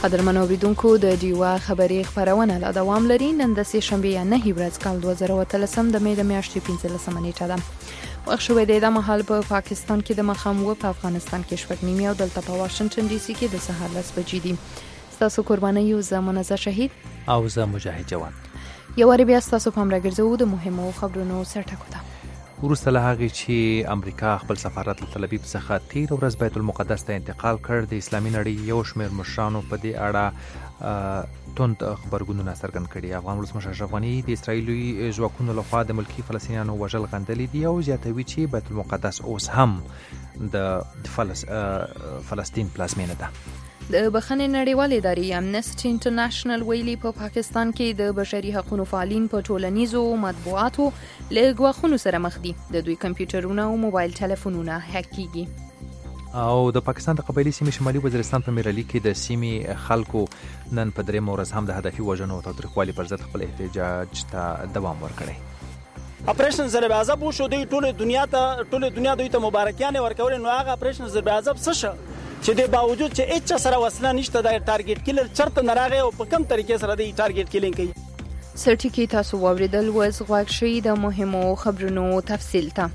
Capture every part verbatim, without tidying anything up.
قدرمنو اوریدونکو د ډیوا خبري خبرونه لا دوام لري. نن د سه شنبه یا نه ورځ کال دوه زره او اتلسم د مې د میاشتې پنځلسمه نیټه ده. وخت شوې ده د مهال په پاکستان کې د مخامخ په افغانستان کې شپږ نیمه او دلته په واشنگټن ډي سي کې د سهار لس بجې دي. تاسو قرباني یو زمونږه شهید او زه مجاهد جوان. یو وری بیا تاسو په امر ګرځو د مهمو خبرونو سرټکو ته. وروسته له هغې چې امریکا خپل سفارت له تل ابیب څخه تیر ورځ بیت المقدس ته انتقال کړ، د اسلامي نړۍ یو شمېر مشرانو په دې اړه توند خبرګونونه څرګند کړي. افغان ولسمشر اشرف غني د اسرایلي ځواکونو لخوا د ملکي فلسطینیانو وژل غندلي دي او زیاتوي چې بیت المقدس اوس هم د فلس فلسطین پلازمینه ده. د بخښنې نړیوالې ادارې امنسټي انټرنیشنل ویلي په پاکستان کې د بشري حقوقو فعالین په ټولنیزو مطبوعاتو له ګواښونو سره مخ دي. د دوی کمپیوټرونه او موبایل ټلیفونونه هک کیږي. او د پاکستان د قبایلي سیمې شمالي وزیرستان په میرالي کې د سیمې خلکو نن په درېیمه ورځ هم د هدفي وژنو او تاوتریخوالي پر ضد خپل احتجاج ته دوام ورکړی. اپریشن ضرب عذاب وشو، دوی ټول دنیا ته ټول دنیا دوی ته مبارکیانه ورکول. نو هغه اپریشن ضرب عذاب څه شو چې د باوجود چې هیڅ سره وسله نشته د ټارګټ کیلر چرته نه راغی او په کوم طریقې سره د ټارګټ کیلینګ کوي. سرټیکی تاسو واوریدل وز غواړ شي د مهمو خبرونو تفصیل ته.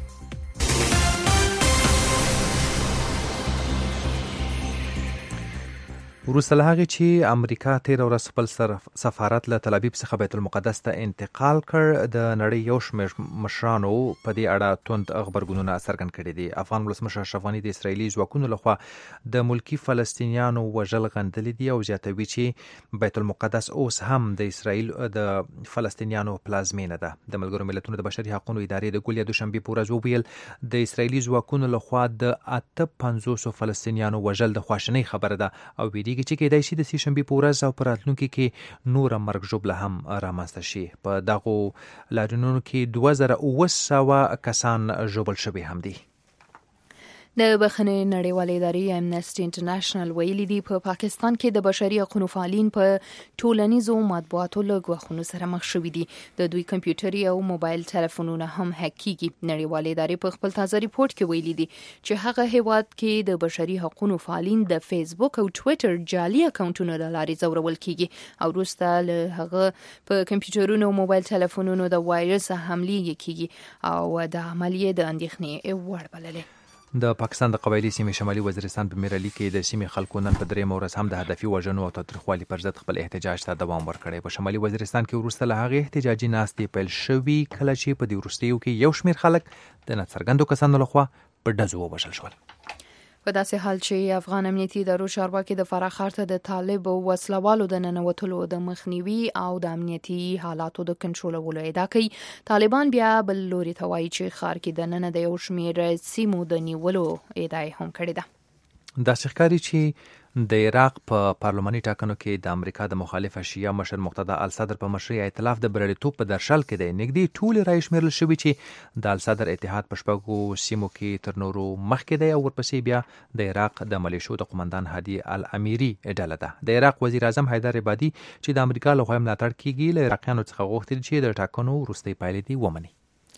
وروسته له هغې چې امریکا تیر ورځ خپل سفارت له تل ابیب څخه بیت المقدس ته انتقال کړ، د نړۍ یو شمېر مشرانو په دې اړه توند خبرګونونه څرګند کړي دي. افغان ولسمشر اشرف غني د اسرایلي ځواکونو لخوا د ملکي فلسطینیانو وژل غندلي دي او زیاتوي چې بیت المقدس اوس هم د اسرایل د فلسطینیانو پلازمینه ده. د ملګرو ملتونو د بشري حقوقو ادارې د ګول یا دوشنبه په ورځ وویل د اسرایلي ځواکونو لخوا د اته پنځوس فلسطینیانو وژل د خواشنۍ خبره ده او ویلي چې کېدای شي د سه شنبې په ورځ او په راتلونکي کې نوره مرګ ژوبله هم رامنځته شي. په دغو لاریونونو کې دوه زره اوه سوه کسان ژوبل شوي هم دي. د بخښنې نړیوالې ادارې امنسټي انټرنیشنل ویلي دي په پاکستان کې د بشري حقوقو فعالین په ټولنیزو مطبوعاتو له ګواښونو سره مخ شوي دي. د دوی کمپیوټري او موبایل ټلیفونونه هم هک کیږي. نړیوالې ادارې په خپل تازه ریپورت کې ویلي دي چې هغه هیواد کې د بشري حقوقو فعالین د فیسبوک او ټویټر جعلي اکاونټونو له لارې ځورول کیږي او وروسته له هغه په کمپیوټرونو او موبایل ټلیفونونو د وایرس حملې کیږي او د عملیې د اندېښنې وړ بللې. د پاکستان د قبایلي سیمې شمالي وزیرستان په میرالي کې د سیمې خلکو نن په درېیمه ورځ هم د هدفي وژنو او تاوتریخوالي پر ضد خپل احتجاج ته دوام ورکړی. په شمالي وزیرستان کې وروسته له هغې احتجاجي ناستې پیل شوي کله چې په دې وروستیو کې یو شمېر خلک د ناڅرګندو کسانو لخوا په ډزو ووژل شول. په داسې حال چې افغان امنیتي ادارو چارواکي د فراه ښار ته د طالب وسلوالو د ننوتلو د مخنیوي او د امنیتي حالاتو د کنټرولولو ادعا کوي. طالبان بیا بل لوري ته وایي چې ښار کې د ننه د یو شمېر سیمو د نیولو ادعا هم کړې ده. داسې ښکاري چې د عراق په پارلماني ټاکنو کې د امریکا د مخالفه شیعه مشر مقتدا الصدر په مشرۍ ائتلاف د بریالیتوب په درشل کې دی. نږدې ټولې رایې شمېرل شوي چې د الصدر اتحاد په شپږو سیمو کې تر نورو مخکې دی او ورپسې بیا د عراق د ملیشو د قومندان هادي الامیري ډله ده. د عراق وزیر اعظم حیدر عبادي چې د امریکا لخوا ملاتړ کیږي له عراقیانو څخه غوښتل چې د ټاکنو وروستۍ پایلې دې ومني.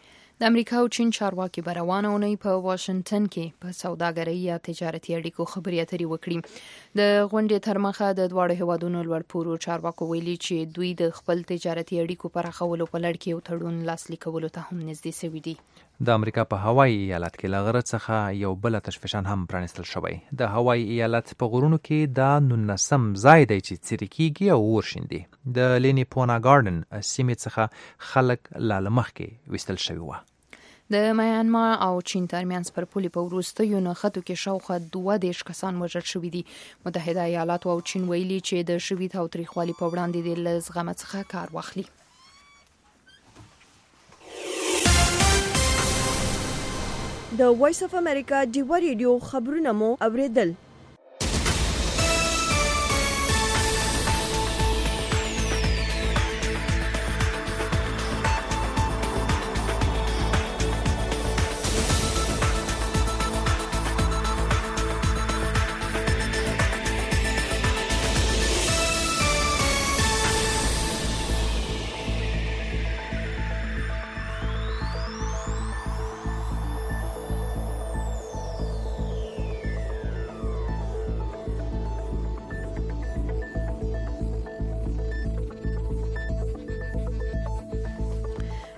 د امریکا او چین چارواکي به روانه اونۍ په واشنگټن کې په سوداګرۍ یا تجارتي اړیکو خبرې اترې وکړي. د غونډې تر مخه د دواړو هیوادونو لوړپوړو چارواکو ویلي چې دوی د خپل تجارتي اړیکو پراخولو په لړ کې یو تړون لاسلیک کولو ته هم نږدې شوي دي. د امریکا په هوایي ایالت کې له غره څخه یو بل تشفشان هم پرانیستل شوی. د هوایي ایالت په غرونو کې دا نولسم ځای دی چې څیرې کیږي او ورشیندي. د لینی پونا ګارډن سیمې څخه خلک لاله مخکې ویستل شوي وو. د میانمار او چین ترمنځ پر پولې په وروستیو نښتو کې شاوخوا دوه دېرش کسان وژل شوي دي. متحده ایالاتو او چین ویلي چې د شوي تاوتریخوالي په وړاندې د له زغمه څخه کار واخلي. د وایس اف امریکا ډیوا ریډیو خبرونه مو اوریدل.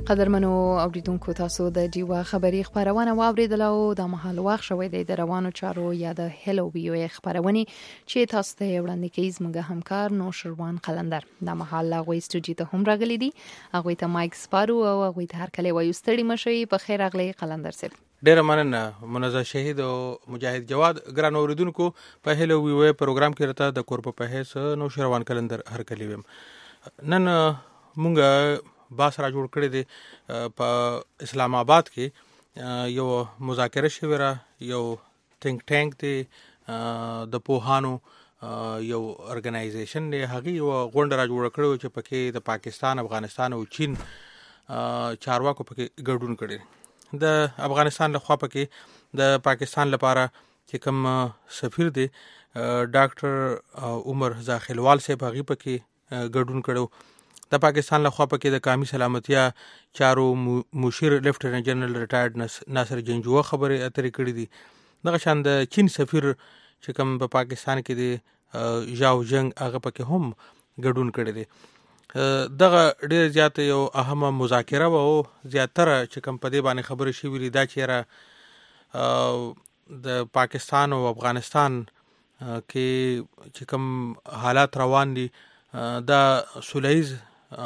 قدرمنو اوریدونکو تاسو د ډیوا خبری خبرونه واوریدل او د محل واخ شوې د روانو چارو یا د هلو ویو خبرونه چې تاسو ته وړاندې کیږي زموږ همکار نوشروان قلندر د محل غوي استودیو ته هم راغلي دي هغه ته مایک سپارو او هغه ته هر کله وایو ستړي مشي په خیر اغلی قلندر صاحب ډیر مننه منزه شهید او مجاهد جواد ګران اوریدونکو په هلو ویو پروګرام کې راته د کور په هیڅ نوشروان قلندر هر کلی ویم نن مونږه باس را جوړ کړی دی په اسلام آباد کې یو مذاکره شوره یو تھنک ټانک دی د پوهانو یو ارګنایزیشن دی هغه یو غونډه را جوړ کړو چې پکې د پاکستان افغانستان او چین چارواکو پکې ګډون کړي د افغانستان له خوا پکې د پاکستان لپاره چې کوم سفیر دی ډاکټر عمر زاخیلوال صاحب هغه پکې ګډون کړو د پاکستان له خوا پکې د قومي سلامتیا چارو مشیر لیفټننټ جنرال ریټایرډ ناصر جنجوه خبره اترې کړې دي دغه شان د چین سفیر چې کوم په پاکستان کې دی ژاو جنگ هغه پکې هم ګډون کړی دی دغه ډېر زیات یو اهمه مذاکره و زیاتره چې کوم په دې باندې خبرې شوې دا چې د پاکستان او افغانستان کې چې کوم حالات روان دي دا سولهیز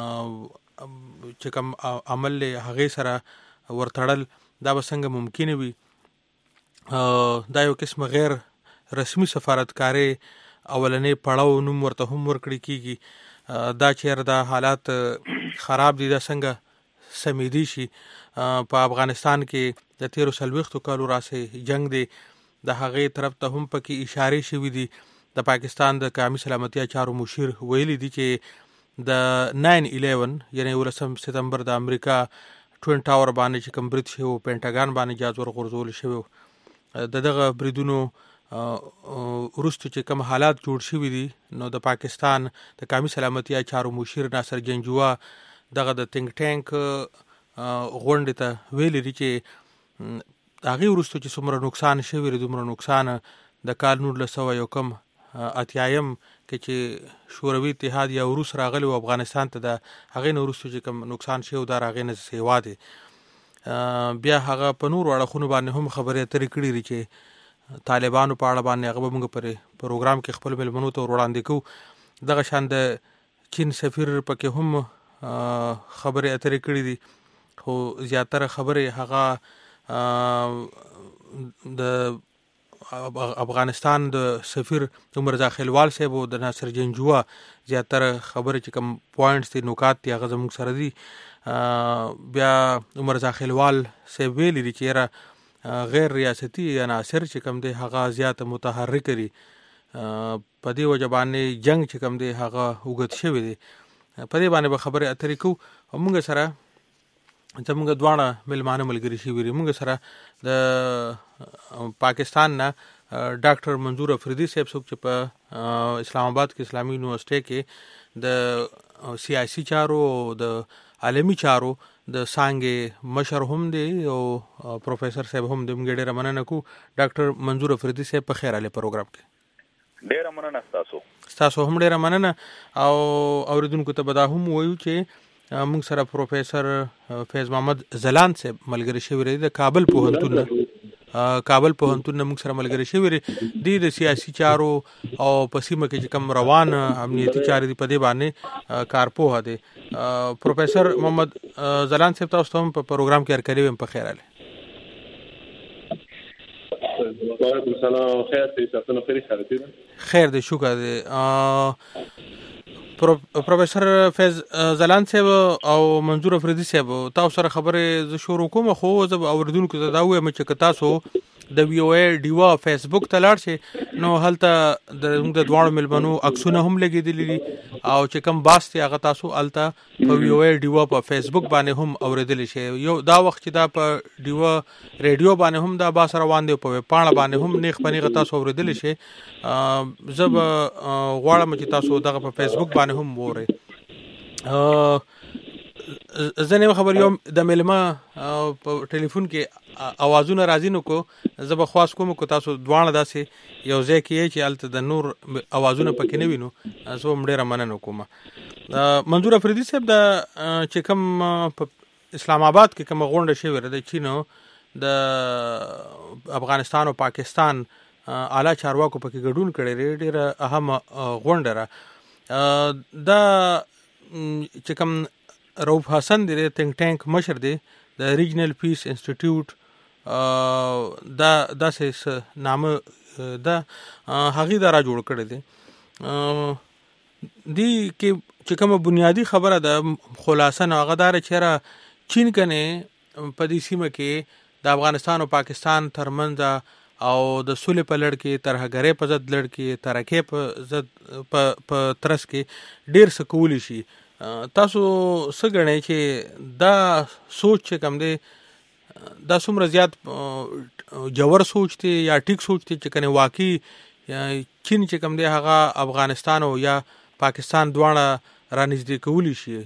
چې کوم عمل له هغه سره ورتړل دا بسنګ ممکن وي دا یو قسم غیر رسمي سفارتکاري اولنې پړاو نوم ورته هم ورکړي کیږي دا چیر دا حالات خراب دي دا څنګه سمیدي شي په افغانستان کې د تیرو سلويختو کالو راسه جنگ دی د هغه طرف ته هم پکې اشاره شوې دي د پاکستان د قومي سلامتیا چارو مشیر ویلي دي چې د نو الیون یعنی ولسم ستمبر د امریکا ټوین ټاور باندې چې کوم برید شو پینټاګان باندې جاز ورغورځول شو د دغه بریدونو وروسته چې کوم حالات جوړ شوي دي نو د پاکستان د قومي سلامتیا چارو مشیر ناصر جنجوه دغه د تھنک ټانک غونډه ته ویلي دي چې هغه وروسته چې څومره نقصان شوی دی دومره نقصان د کال نولس سوه یو کم اتیایم کې چې شوروي اتحاد یا روس راغلی او افغانستان ته د هغې نه وروسته چې کوم نقصان شوی دا هغې نه سیوا دی بیا هغه په نورو اړخونو باندې هم خبرې اترې کړي دي چې طالبانو په اړه باندې هغه به موږ په پروګرام کې خپل مېلمنو ته وړاندې کوو دغه شان د چین سفیر پکې هم خبرې اترې کړي دي خو زیاتره خبرې هغه د افغانستان د سفیر عمر زاخیلوال صاحب او د ناصر جنجوه زیاتره خبره چې کوم پوینټس دي نکات دي هغه زموږ سره دي بیا عمر زاخیلوال صاحب ویلي دي چې غیر ریاستي عناصر چې کوم دي هغه زیات متحرک دي په دې وجه باندې جنگ چې کوم دي هغه وګت شوی دي په دې باندې به خبره اترې کوو موږ سره زموږ دواړه ملمانه ملګري شوي دي موږ سره د پاکستان نه ډاکټر منظور افریدي صاحب څوک چې په اسلام آباد کې اسلامي یونیورسيټي کې د سیاسي چارو او د عالمي چارو د څانګې مشر هم دی او پروفیسور صاحب هم د موږ ډېره مننه کوو ډاکټر منظور افریدي صاحب په خیر علي پروګرام کې ډېره مننه تاسو تاسو هم ډېره مننه او اوریدونکو ته به دا هم وایو چې موږ سره پروفیسور فیض محمد زلان صاحب ملګری شوی دی د کابل پوهنتون نه کابل پوهنتون نه موږ سره ملګری شوی دی د سیاسي چارو او په سیمه کې چې کوم روان امنیتي چارې دي په دې باندې کارپوه دی پروفیسور محمد زلان صاحب تاسو هم په پروګرام کې هرکلی ویم په خیر علي وعلیکم السلام خیر دی تاسو نو خیر خیر دی خیر دی شکر دی پروفیسور فیض زلان صاحب او منظور افریدي صاحب تاسو سره خبرې ز شروع کوم خو زه اوریدونکو ته دا وایم چې تاسو د وی او ای ډیوا فیسبوک ته لاړ شئ نو هلته د موږ د دواړو ملمنو عکسونه هم لګېدلي دي او چې کوم باس دی هغه تاسو هلته په وی او ای ډیوا په فیسبوک باندې هم اوریدلی شئ یو دا وخت چې دا په ډیوا ریډیو باندې هم دا باس روان دی په ویبپاڼه باندې هم نیغ په نیغه تاسو اوریدلی شئ زه به غواړم چې تاسو دغه په فیسبوک باندې هم وورئ زه نه خبر یم د ملما په ټلیفون کې اوازونه راځي نو کو زه به خواست کوم کو تاسو دواړه داسې یو ځای کې چې الته د نور اوازونه پکې نه وینو زه هم ډېره مننه کوم منظور افریدي صاحب د چې کوم اسلام آباد کې کوم غونډه شوې ده چینو د افغانستان او پاکستان اعلی چارواکو پکې ګډون کړي ډېره اهم غونډه را دا چې کوم رؤف حسن دی تھنک ټانک مشر دی د ریجنل پیس انسټیټیوټ دا داسې نامه دا هغې دا را جوړ کړی دی دی کې چې کومه بنیادی خبره ده خلاصه نو هغه دا چې را چین کنه په دې سیمه کې د افغانستان او پاکستان ترمنځ او د سولې په لړ کې ترهګرۍ په ضد لړ کې ترکې په ضد په ترس کې ډېر څه کولی شي تاسو څه ګڼئ چې دا سوچ چې کوم دی دا څومره زیات جوور سوچ دی یا ټیک سوچ دی چې کنه واقعي چین چې کوم دی هغه افغانستان او یا پاکستان دواړه رانږدې کولی شي؟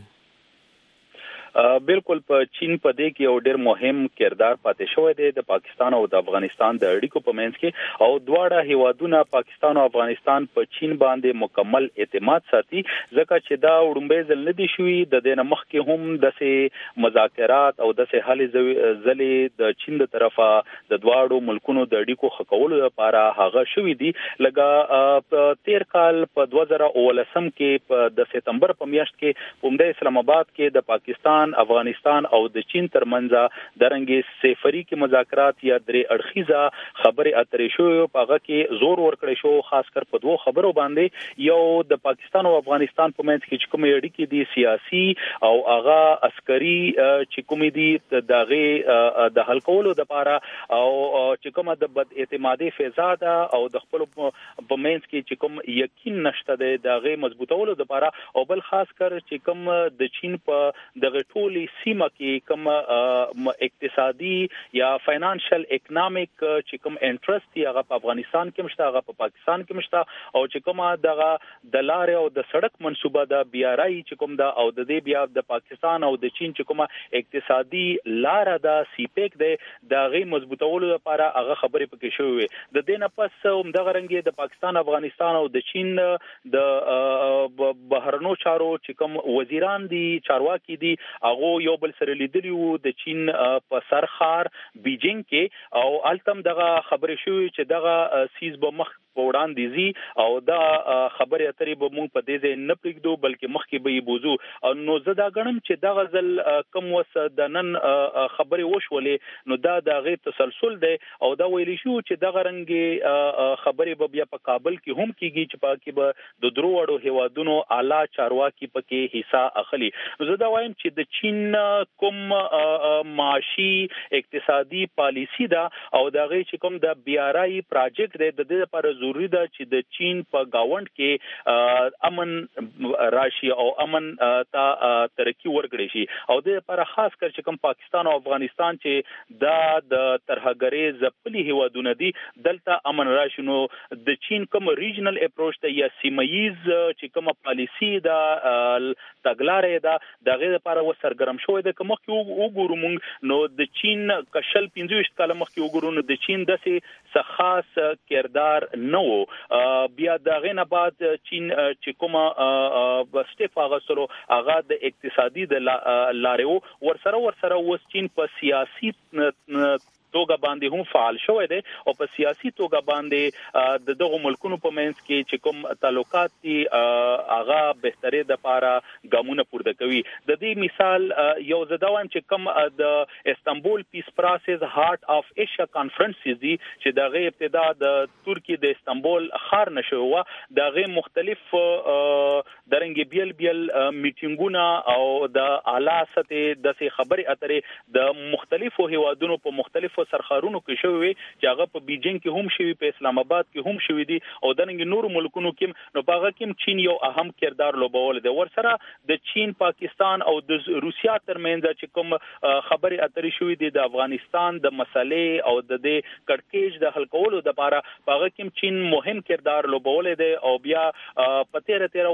بالکل په چین په دې کې یو ډېر مهم کردار پاتې شوی دی د پاکستان او د افغانستان د اړیکو په منځ کې او دواړه هیوادونه پاکستان او افغانستان په چین باندې مکمل اعتماد ساتي ځکه چې دا وړومبی ځل نه دی شوي د دې نه مخکې هم داسې مذاکرات او داسې هلې ځلې د چین د طرفه د دواړو ملکونو د اړیکو ښه کولو لپاره هغه شوي دي لکه تیر کال په دوه زره اوولسم کې د سپتمبر په میاشت کې په همدې اسلام آباد کې د پاکستان افغانستان او د چین ترمنځ درنګي سفری کې مذاکرات یا درې اړخیزه خبرې اترې شو په هغه کې زور ورکړی شو خاص کر په دوه خبرو باندې یو د پاکستان او افغانستان په منځ کې چې کومې اړیکې دي سیاسي او هغه عسکري چې کومې دي دغه د حل کولو لپاره او چې کومه د بد اعتمادي فضا ده او د خپل په منځ کې چې کوم یقین نشته ده دغه مضبوطولو لپاره او بل خاص کر چې کوم د چین په دغه ټولي سیمه کې کوم اقتصادي یا فاینانشل اکونومیک چې کوم انټرست دی هغه په افغانستان کې مشته هغه په پاکستان کې مشته او چې کومه دغه د لارې او د سړک منصوبه ده بیا راي چې کوم دا او د دې بیا د پاکستان او د چین چې کومه اقتصادي لار ده سی پیک ده دغه مضبوطولو لپاره هغه خبرې پکې شوې د دې نه پس هم دغه رنګي د پاکستان افغانستان او د چین د بهرنو چارو چې کوم وزیران دي چارواکي دي هغه یو بل سره لیدلی وو د چین په سرخار بیجینګ کې او التم دغه خبرې شوې چې دغه سیز به مخ په وړاندې زی او دا خبرې اترې به مونږ په دې ځای نه پرېږدو بلکې مخکې به یې بوزو نو زه دا ګڼم چې دغه ځل کم وس د نن خبرې وشولې نو دا د هغې تسلسل دی او دا ویلی شو چې دغه رنګې خبرې به بیا په کابل کې هم کېږي چې په کې به د درو اړو هیوادونو اعلی چارواکي پکې حصہ اخلي نو زه دا وایم چې د چین کوم معاشي اقتصادي پالیسی دا او دغه چې کوم د بی آر آی پروجیکټ دی د دې لپاره ضروری ده چې د چین په گاوند کې امن راشي او امن ته ترقی ورکړي شي او د لپاره خاص کر چې کوم پاکستان او افغانستان چې دا د ترهګرۍ ځپلي هیوادونه دي دلته امن راشي نو د چین کوم ریجنل اپروچ ته یا سیمایز چې کوم پالیسی دا تګلارې دا دغه لپاره و سرګرم شوې ده کوم کې وګورو مونږ نو د چین کشل پنځه ویشت کاله مخکې وګورو نو د چین داسې خاص کردار نو بیا دغه نه بعد چین چې کومه سټیپ اغستلو هغه د اقتصادي د لارې ورسره ورسره وس چین په سیاسي توګه باندې هم فعال شوی دی او په سیاسي توګه باندې د دغه ملکونو په منځ کې چې کوم تعلقات دي هغه بهتري د لپاره ګامونه پورته کوي د دې مثال یو زده وایم چې کوم د استنبول پیس پروسس هارت اف ایشیا کانفرنس دي چې دغه ابتدا د ترکی د استنبول خار نشو دغه مختلف درنګ بیل بیل میټینګونه او د اعلی سطح د خبرې اترې د مختلفو هیوادونو په مختلفو سرخارونو کې شوی چې هغه په بیجینګ کې هم شوی په اسلام آباد کې هم شوی دي او دنګ نور ملکونو کې نو په هغه کې چین یو اهم کردار لوبول دی ورسره د چین پاکستان او د روسیا ترمنځ چې کوم خبرې اترې شوی دي د افغانستان د مسلې او د دې کړکېچ د حل کولو لپاره په هغه کې چین مهم کردار لوبول دی او بیا په تیر تیر ورسره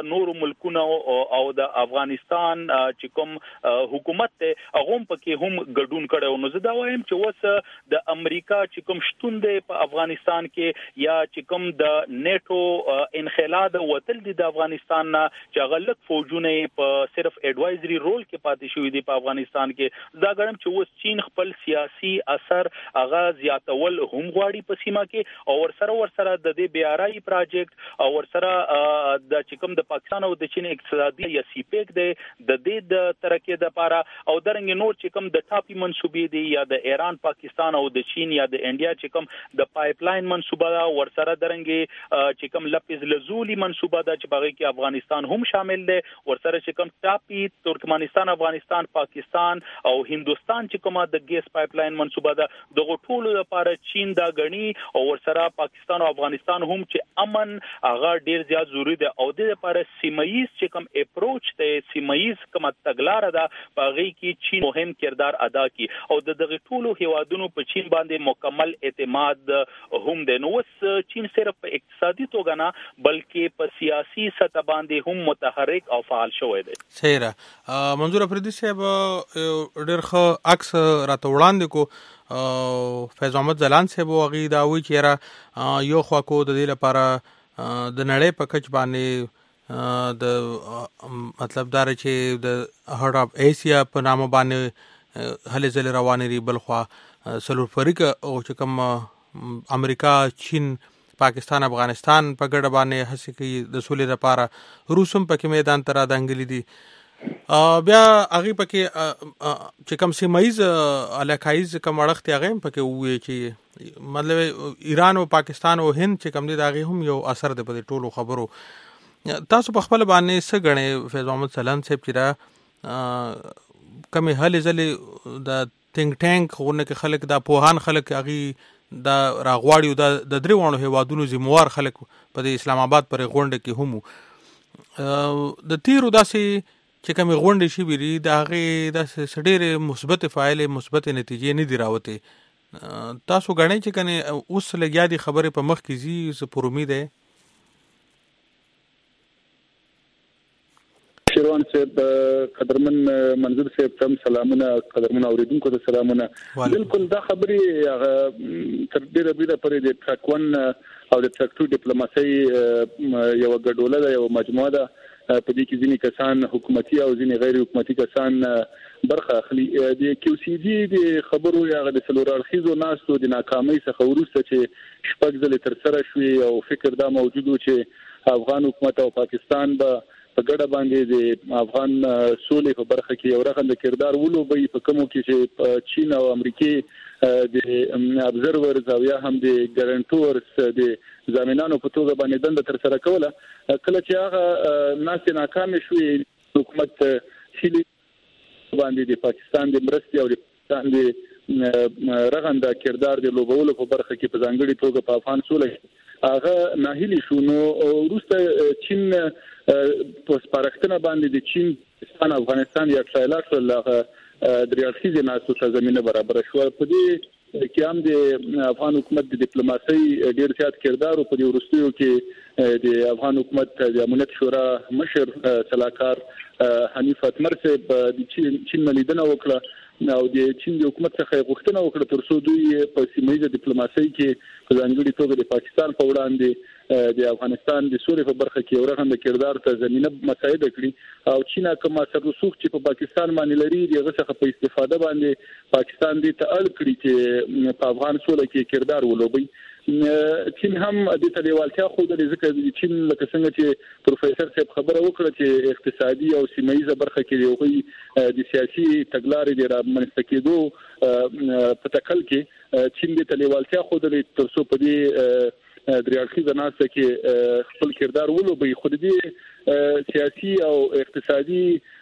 د نورو ملکونو او د افغانستان چې کوم حکومت ته هغه پکې هم ګډون کړو. نو زه دا وایم چې وس د امریکا چې کوم شتون دی په افغانستان کې یا چې کوم د نیټو انخلا د وتل دي د افغانستان نه چې غلط فوجونه په صرف ایڈوایزري رول کې پاتې شوې دي په افغانستان کې، دا ګڼم چې وس چین خپل سیاسي اثر هغه زیاتول هم غواړي په سیمه کې او ورسره ورسره د دې بي آر آی پروجیکټ او ورسره د چې کوم د پاکستان او د چین اقتصادي یا سیپیک دی د دې د ترقی د لپاره او درنګ نور چې کوم د ټاپي منسوبې دي یا د ایران پاکستان او د چین یا د انډیا چې کوم د پایپ لاین منسوبه ده ورسره درنګ چې کوم لپس لزولی منسوبه ده چې باغی کې افغانستان هم شامل دی، ورسره چې کوم ټاپي ترکمنستان افغانستان پاکستان او هندستان چې کومه د ګیس پایپ لاین منسوبه ده دغه ټولو لپاره چین دا غني او ورسره پاکستان او افغانستان هم چې امن هغه ډیر زیات ضروری ده او د لپاره سیمایز چې کوم اپروچ ته سیمایز کومه تګلار ده باغی کې چین مهم کردار ادا کی او د دغه ټولو هیوادونو په چین باندې مکمل اعتماد هم دی. نو وس چین صرف په اقتصادي توګه نه بلکې په سیاسي سطح باندې هم متحرک او فعال شوی دی. صحیح را منظور افریدي صاحب ډېر ښه عکس راته وړاندې کو فیض احمد ځلان صاحب وغي دا وی چې را یو خوا کو د دې لپاره د نړۍ په کچ باندې د مطلب دار چې د هارت اف ایشیا په نامه باندې هلې ځلې روانې دي، بل خوا سلور فریق او چې کوم امریکا چین پاکستان افغانستان په ګډه باندې هڅې کوي د سولې لپاره، روس هم پکې میدان ته رادنګلي دي. بیا هغې پکې چې کوم سیمایز علاقایز کوم اړخ دی هغه هم پکې ووایي چې مطلب ایران او پاکستان او هند چې کوم دي د هغې هم یو اثر دی په دې ټولو خبرو. تاسو په خپل باندې څه ګڼئ فیض محمد سلام صاحب چې را کمې هلې ځلې د تینک ټانک غونه کې خلک دا پوهان خلک هغې دا راغواړي او د درې واړو هیوادونو ذموار خلک په د اسلام آباد پر غونډه کې هم د تیرو داسې چې کومې غونډې شوي دي د هغې داسې ډېرې مثبت فعالې مثبت نتیجې نه دي راوتې. تاسو ګڼئ چې کنې اوس لګیا دي خبرې په مخ کې ځي څه پر امید دی؟ شیروان صاحب قدرمن منظور صاحب تم سلامونه، قدرمن اوریدونکو ته سلامونه. بالکل دا خبرې هغه تر ډیره بریده پرې د ټاکون او د ټاکټو ډیپلوماسي یو ګډوله ده، یو مجموعه ده په دې کې ځینې کسان حکومتي او ځینې غیر حکومتي کسان برخه اخلي. د کیو سی جی د خبرو یا د څلور اړخیزو ناستو د ناکامۍ څخه وروسته چې شپږ ځلې تر سره شوې او فکر دا موجود و چې افغان حکومت او پاکستان به په ګډه باندې د افغان سولې په برخه کې یو رغنده کردار ولوبي په کومو کې چې چین او امریکای د ابزرورز او یا هم د ګارانټورز د ضامنانو په توګه باندې دنده تر سره کوله. کله چې هغه ناس ناکام شوې حکومت شیلی باندې د پاکستان د مرستې او د پاکستان د رغنده کردار د لوبولو په برخه کې په ځانګړي توګه په افغان سولې هغه ناهیلی شو. نو وروسته چین په سپارښتنه باندې د چین پاکستان افغانستان یا ټرایلات لغه د ریاضي ناسو ته زمينه برابر شو. په دې کې هم د افغان حکومت د ډیپلوماسي ډیر زیات کردار او په دې ورستیو کې د افغان حکومت د امنیت شورا مشر صلاحکار حنیف اتمر صاحب د چین ملیدنه وکړه او د چین د حکومت څخه غوښتنه وکړه ترڅو دوی په سیمه ډیپلوماسي کې په ځانګړي توګه د پاکستان په وړاندې د افغانستان د سولې په برخه کې ورغند کردار ته زمينه مساعده کړي او چین کومه سر رسوخ چې په پاکستان باندې لري دغه څخه په استفاده باندې پاکستان دې ته اړ کړی چې په افغان سولې کې کردار ولوبي. چین هم د تلیوالتیا خو د ذکر د چین لکه څنګه چې پروفیسور صاحب خبره وکړه چې اقتصادي او سیمایي برخه کې یو د سیاسي تګلارې د رامنځته کېدو په تکل کې چین د تلیوالتیا خو د ترڅو په دې دریاړخي زناسته کې خپل کردار ولوبي. خو دې سیاسي او اقتصادي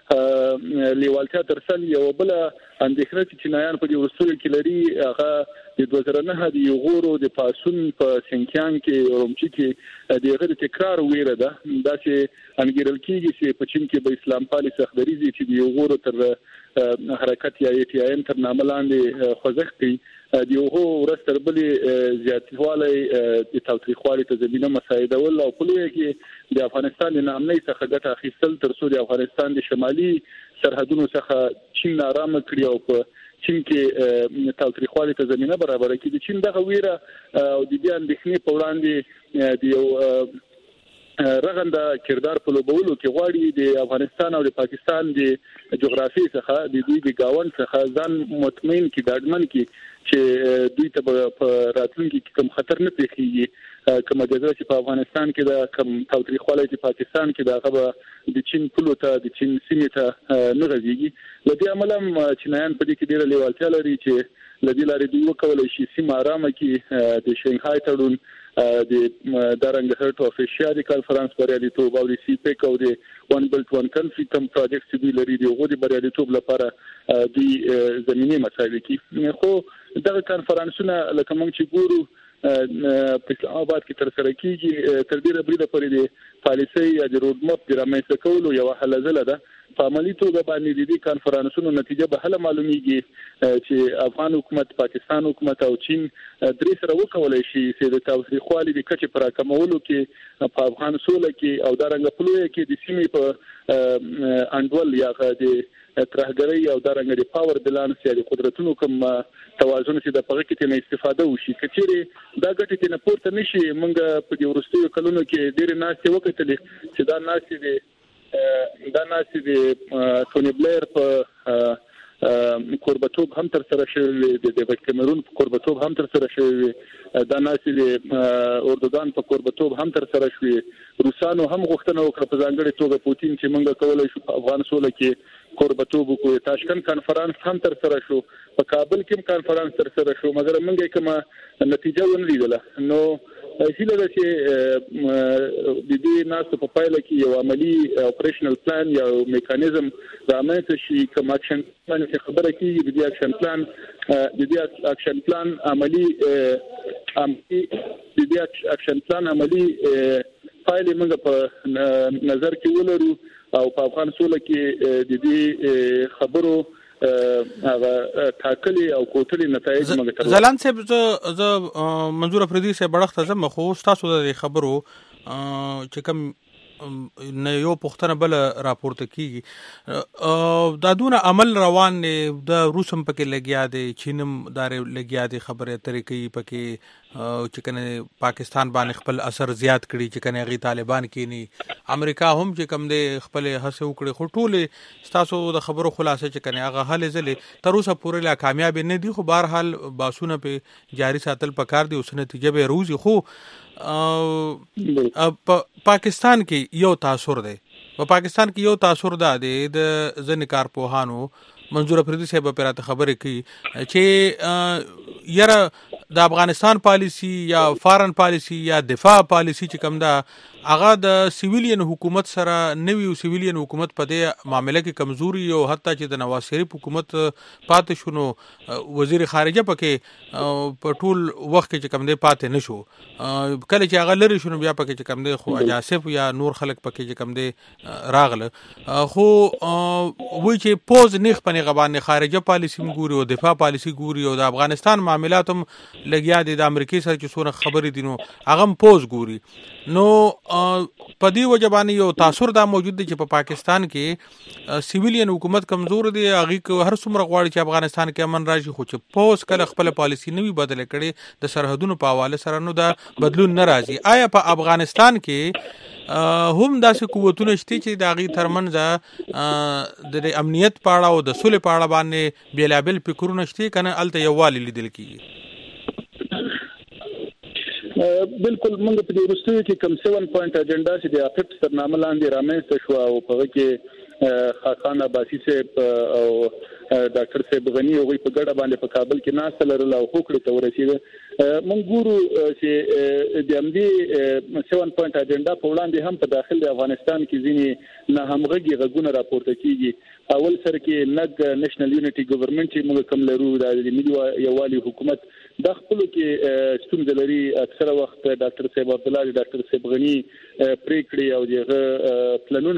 لیوالتیا ترڅل یو بل اندېښنه چې چینایان په دې ورسره کې لري هغه د دوه زره نه د یغورو د پاسون په سنکیان کې رومچي کې د غیر تکرار ویره ده دا چې انګیرل کېږي چې په چین کې به اسلام پالي سخدريزي چې د یغورو تر حرکت یا ای ټي ایم تر نامه لاندې خوځښت کوي د یو ورستر بلې زیاتوالی د تاوتریخوالي ته زمینه مساعدول او په لوی کې د افغانستان د نامنۍ څخه ګټه اخیستل تر څو د افغانستان د شمالي سرحدونو څخه چین نارامه کړي او په چین کې تاوتریخوالي ته زمینه برابر کړي. د چین دغه ویره او د دې اندېښنې په وړاندې د یو رغنده کردار په لوبولو کې غواړي د افغانستان او د پاکستان د جغرافي څخه د دوی د گاوند څخه ځان مطمئن کې ډاډمن کې چې دوی ته په راتلونکي کې کوم خطر نه پیښیږي، کوم جزا چې په افغانستان کې د کوم تاوتریخوالي چې پاکستان کې د هغه د چین پلو ته د چین سیمې ته نه غځيږي. لدې عمله چینایان په دې کې ډېر لیوالتیا لري چې لدې لارې دوی وکولای شي سیمه آرامه کې د شنغهای تړون د دارنګ هرټ او افریشیا د کانفرنس بریالیتوب او د سی پیک او د ون بلټ ون کنټری کوم پروجیکټ چې دوی لري د غوډي بریالیتوب لپاره دوی زمینی مسایل کې خو دغه کانفرنسونه لکه موږ چې ګورو په اسلام آباد کې تر سره کیږي تر دې ربري د پرې د پالیسي یا د روډ ماپ د رامنځته کولو یو حل زله ده. په عملي توګه باندې د دې کانفرنسونو نتیجه به هله معلومیږي چې افغان حکومت، پاکستان حکومت او چین درې سره وکولای شي چې د تاوتریخوالي د کچې پر راکمولو کې په افغان سوله کې او دارنګ په لوی کې د سیمې په انډول یا د ترهګرۍ او دارنګ د پاور بیلانس یا د قدرتونو کوم توازن چې د پغه کې نه استفاده وشي. کچېره دا ګټه کې نه پورته نشي. موږ په دې ورستیو کلونو کې ډېر ناشې وکړلې چې دا ناشې دي دا ناسي د ټونی بلیر په کوربتوب هم تر سره شوی، د ډیوډ کیمرون په کوربتوب هم تر سره شوی، دا ناسي د اردوغان په کوربتوب هم تر سره شوی. روسانو هم غوښتنه وکړه په ځانګړي توګه پوتین چې موږ کولای شو په افغان سوله کې کوربتوب وکړو. تاشکند کانفرنس هم تر سره شو، په کابل کې هم کانفرنس تر سره شو، مګر موږ کومه نتیجه ونه لیدله. نو هیله ده چې د دې ناسو په پایله کې یو عملی اپریشنل پلان یا میکانیزم رامنځته شي. کوم اکشن پلان چې خبره کیږي د دې اکشن پلان د دې اکشن پلان عملی عملی د دې اکشن پلان عملی فایل موږ په نظر کې ولرو او په افغان سوله کې د دې خبرو هغه ټاکلي او کوټلي نتایج موږ ته زلان صاحب ز منظور افریدي صاحب بڑخته زما خو تاسو د خبرو چې کوم نه یو پښتنه بل راپورته کیږي دا دونه عمل روان د روسم پکې لګیا دي، چینم دار لګیا دي، خبره طریقې پکې چې کنه پاکستان باندې خپل اثر زیات کړي، چې کنه غي طالبان کینی، امریکا هم چې کم دي خپل هڅه وکړي. خو ټوله تاسو د خبرو خلاصه چې کنه هغه حل زله تر اوسه پورې لا کامیاب نه دي. خو بهر حال باسونه په جاری ساتل پکار دي، اوس نتیجه به روزي. خو پاکستان کې یو تاثر دی، په پاکستان کې یو تاثر ده د ځنې کارپوهانو منظور افریدي صاحب په راته خبرې کوي چې یاره د افغانستان پالیسی یا فارن پالیسی یا دفاع پالیسی چې کوم ده هغه د سیویلین حکومت سره نوی او سیویلین حکومت په دې معاملې کې کمزوري او حتی چې د نواز شریف حکومت پاتې شونو وزیر خارجه پکې په ټول وخت کې چې کوم دی پاتې نشو، کله چې هغه لري شنو بیا پکې چې کوم دی خو اجاسف یا نور خلک پکې چې کوم دی راغله. خو وای چې پوز نیخ پنه غبان خارجه پالیسی ګوري او دفاع پالیسی ګوري او د افغانستان معاملات هم لګیا دي د امریکای سره چې څونه خبرې دي نو هغه پوز ګوري. نو په دې وجبانی یو تاثر دا موجود دی چې په پاکستان کې سیویلین حکومت کمزور دی، هغه هر څومره غواړي چې افغانستان کې امن راشي، خو چې پوز کله خپل پالیسی نوي بدل کړي د سرحدونو په حواله سره نو دا بدلون نه راځي. آیا په افغانستان کې هم داسې قوتونه شته چې د هغې ترمنځ د امنیت په اړه او د سولې په اړه باندې بېلابېل فکرونه شته که نه هلته یووالی لیدل کېږي؟ بالکل موږ په دې وروستیو کې کوم سیون پوینټ اجنډا چې د افیکټ تر نامه لاندې رامنځته شوه او په هغه کې خاقان عباسي صاحب او ډاکټر صاحب غني هغوی په ګډه باندې په کابل کې ناسته لرله او هوکړې ته ورسېده. موږ ګورو چې د همدې سیون پوینټ اجنډا په وړاندې هم په داخل د افغانستان کې ځینې ناهمغږي غږونه راپورته کېږي. اول سر کې نګ نېشنل یونټي ګورنمنت چې موږ کوم لرو د ملي یووالي حکومت د خپلو کې ستونزې لري. اکثره وخت ډاکټر صاحب عبدالله ډاکټر صاحب غني پریکړې او دغه پلانونه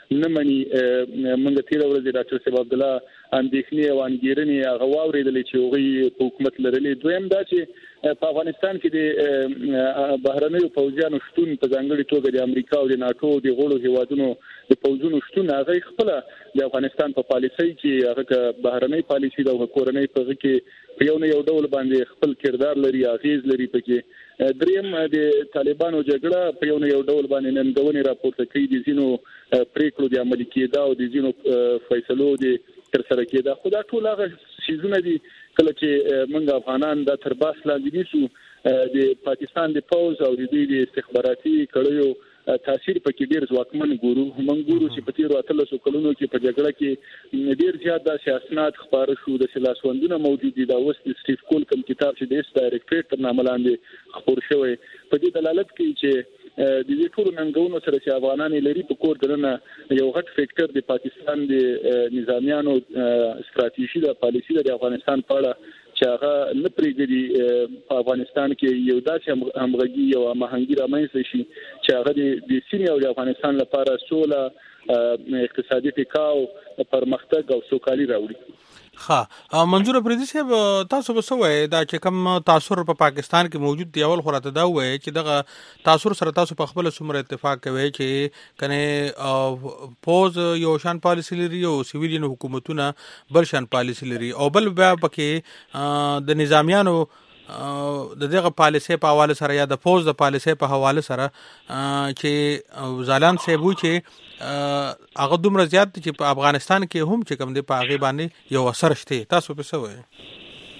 نه مني موږ تیر ورځ ډاکټر صاحب عبد الله اندېښنې او انګیرنې هغه واورېدلې چې هغه په حکومت لرلې. دویم دا چې په افغانستان کې د بهرنیو پوځیانو شتون په ځانګړي توګه د امریکا او د ناتو د غړو هیوادونو د پوځونو شتون هغه خپل د افغانستان په پالیسۍ کې هغه بهرنۍ پالیسي د کورنۍ په کې په یو نه یو ډول باندې خپل کردار لري، اغیز لري پکې. دریم د طالبانو جګړه په یو نه یو ډول باندې ننګونې راپورته کوي، د ځینو پریکړو د عملي کېدا او د ځینو فیصلو د تر سره کېدا. خو دا ټول هغه شیزونه دي کله چې موږ افغانان د ترباس لاندې نیسو د پاکستان د پوز او د دې استخباراتي کړیو تاثیر پکې ډیر ځواکمن ګورو. موږ ګورو چې په تیرو اتلسو کلونو کې په جګړه کې ډیر زیات د سیاست خبره شو، د سلاسوندونو موجود دي. دا اوس د سټیف کول کوم کتاب چې د اس ډایرکټریټ تر نامه لاندې خبر شوی په دې دلالت کوي چې د دې ټولو ننګونو سره چې افغانان لري په کور دننه یو غټ فیکټر د پاکستان د نظامیانو ستراتیژي د پالیسي د افغانستان په اړه چې هغه نه پریږدي په افغانستان کې یو داسې همغږي او هماهنګي رامنځته شي چې هغه د سیمې او د افغانستان لپاره سوله، اقتصادي ټیکاو، پرمختګ او سوکالي راوړي. ها منظور افریدي صاحب تاسو به سوې دا چې کوم تاثر په پاکستان کې موجود دی اول خراته دا وایي چې دغه تاثر سره تاسو په خپل سمره اتفاق کوي چې کنه پوز یو شان پالیسی لري او سیویلین حکومتونه بل شان پالیسی لري او بل بیا پکې د نظامیانو د دغه پالیسي په حواله سره یا د فوج د پالیسي په حواله سره چې ځالان سیبو چې هغه دومره زیات چې په افغانستان کې هم چې کوم دی په هغه باندې یو اثر شته. تاسو په څه وایي؟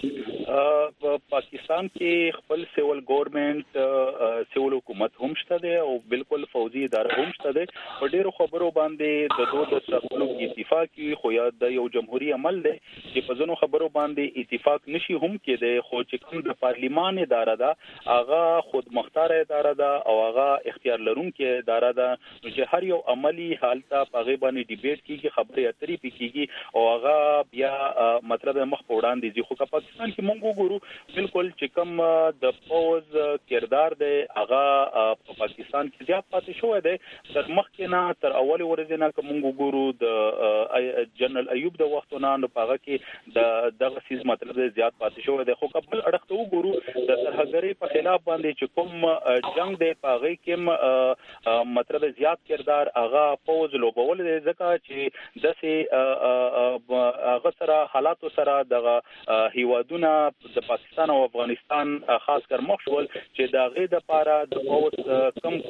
پاکستان کې خپل سیول ګورنمنت سیول حکومت هم شته دی او بالکل فوجي اداره هم شته دی. په ډیرو خبرو باندې د دوه د سرحدو اتفاقي خو یا د یو جمهوریت عمل دی چې په ځینو خبرو باندې اتفاق نشي هم کېده. خو چې کوم د پارلیمان اداره ده هغه خود مختار اداره ده او هغه اختیار لرونکي اداره ده چې هر یو عملی حالت په هغه باندې ډیبیټ کیږي، خبرې اترې پکېږي او هغه بیا مطلب مخ په وړاندې ځي. خو په پاکستان کې موږ وګورو بالکل چې کوم د پوز کردار دی هغه په پاکستان کې زیات پاتې شوی دی. تر مخکې نه تر اول ورځې نه کوم وګورو د جنرال ایوب د وختونو نه په هغه کې د دغه سیز مطلب زیات پاتې شوی دی. خو قبل اړخ ته وګورو د ترهګرۍ په خلاف باندې چې کوم جنگ دی په هغه کې مطلب زیات کردار هغه پوز لوبول دی ځکه چې داسې هغه سره حالاتو سره دغه هیوادونه د پاکستان او افغانستان خاص کر مخ شول چې دا غي د پاره د پوز کم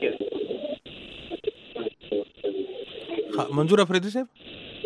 کې. منظور افریدي صاحب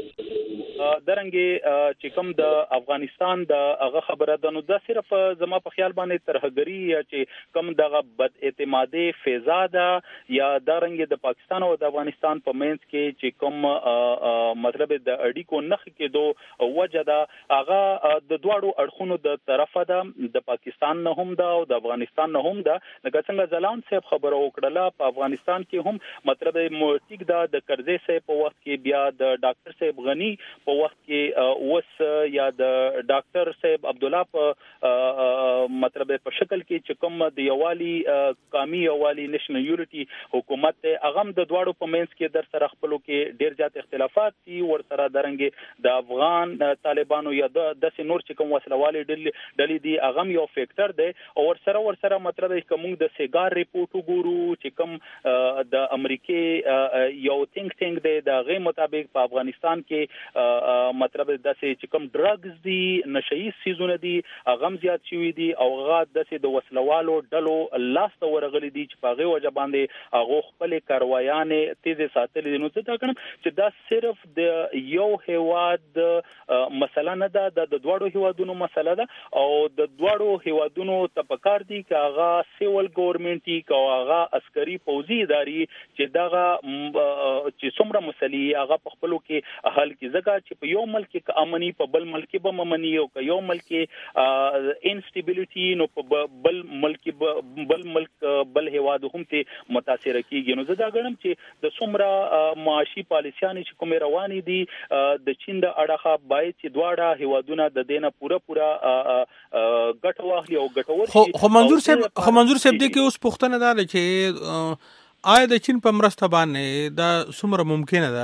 درنګي چې کوم د افغانستان د هغه خبره ده نو دا صرف زما په خیال باندې ترهګری یا چې کوم دغه بد اعتمادي فضا ده یا درنګي د پاکستان او د افغانستان په منځ کې چې کوم مطلب د اړیکو نخ کېدو وجه ده هغه د دواړو اړخونو د طرفه ده د پاکستان نه هم ده او د افغانستان نه هم ده. لکه څنګه ځلان صاحب خبره وکړه په افغانستان کې هم مطلب موټیک ده د کرزي صاحب په وخت کې بیا د ډاکټر صاحب غنی په وخت کې اوس یا د ډاکټر صاحب عبد الله په مطلب په شکل کې چې کوم د یوالي قومي یوالي نېشنل یونټي حکومت هغه د دواړو په منځ کې در سره خپلو کې ډیر زیات اختلافات دي ور سره درنګي د افغان طالبانو یا د نور چې کوم وسلوالي ډلې دي هغه یو فیکټر دی او ور سره ور سره مطلب کوم د سیګار ریپورت وګورو چې کوم د امریکای یو تھنک ټینک دی د غي مطابق په افغانستان کې مطلب داسې چې کوم ډرګز دي نشئی سیزونه دي هغه زیات شوی دي او هغه داسې د وسلوالو ډلو لاس ته ورغلي دي چې په هغه وجه باندې هغه خپل کاروایانې تیز ساتلې دي. نو څه دا کوم چې دا صرف د یو هیواد مسله نه ده، د دواړو هیوادونو مسله ده او د دواړو هیوادونو تپکار دي چې هغه سیول ګورنمنټي او هغه عسکري پوځي اداري چې دغه چې څومره مسلې هغه په خپلو کې حل کې ځکه چې په یو ملک کې امني په بل ملک کې به امني او په یو ملک کې انسټیبিলিټي نو په بل ملک بل ملک بل هیواد هم ته متاثر کیږي. نو زه دا غواړم چې د څومره معاشي پالیسيانې چې کوم رواني دي د چین د اړخه باید چې دواړه هیوادونه د دینه پوره پوره ګټه واخلي او ګټور شي. خو منظور صاحب خو منظور صاحب دې کې اوس پوښتنه ده چې آیا د چین په مرسته باندې دا څومره ممکنه ده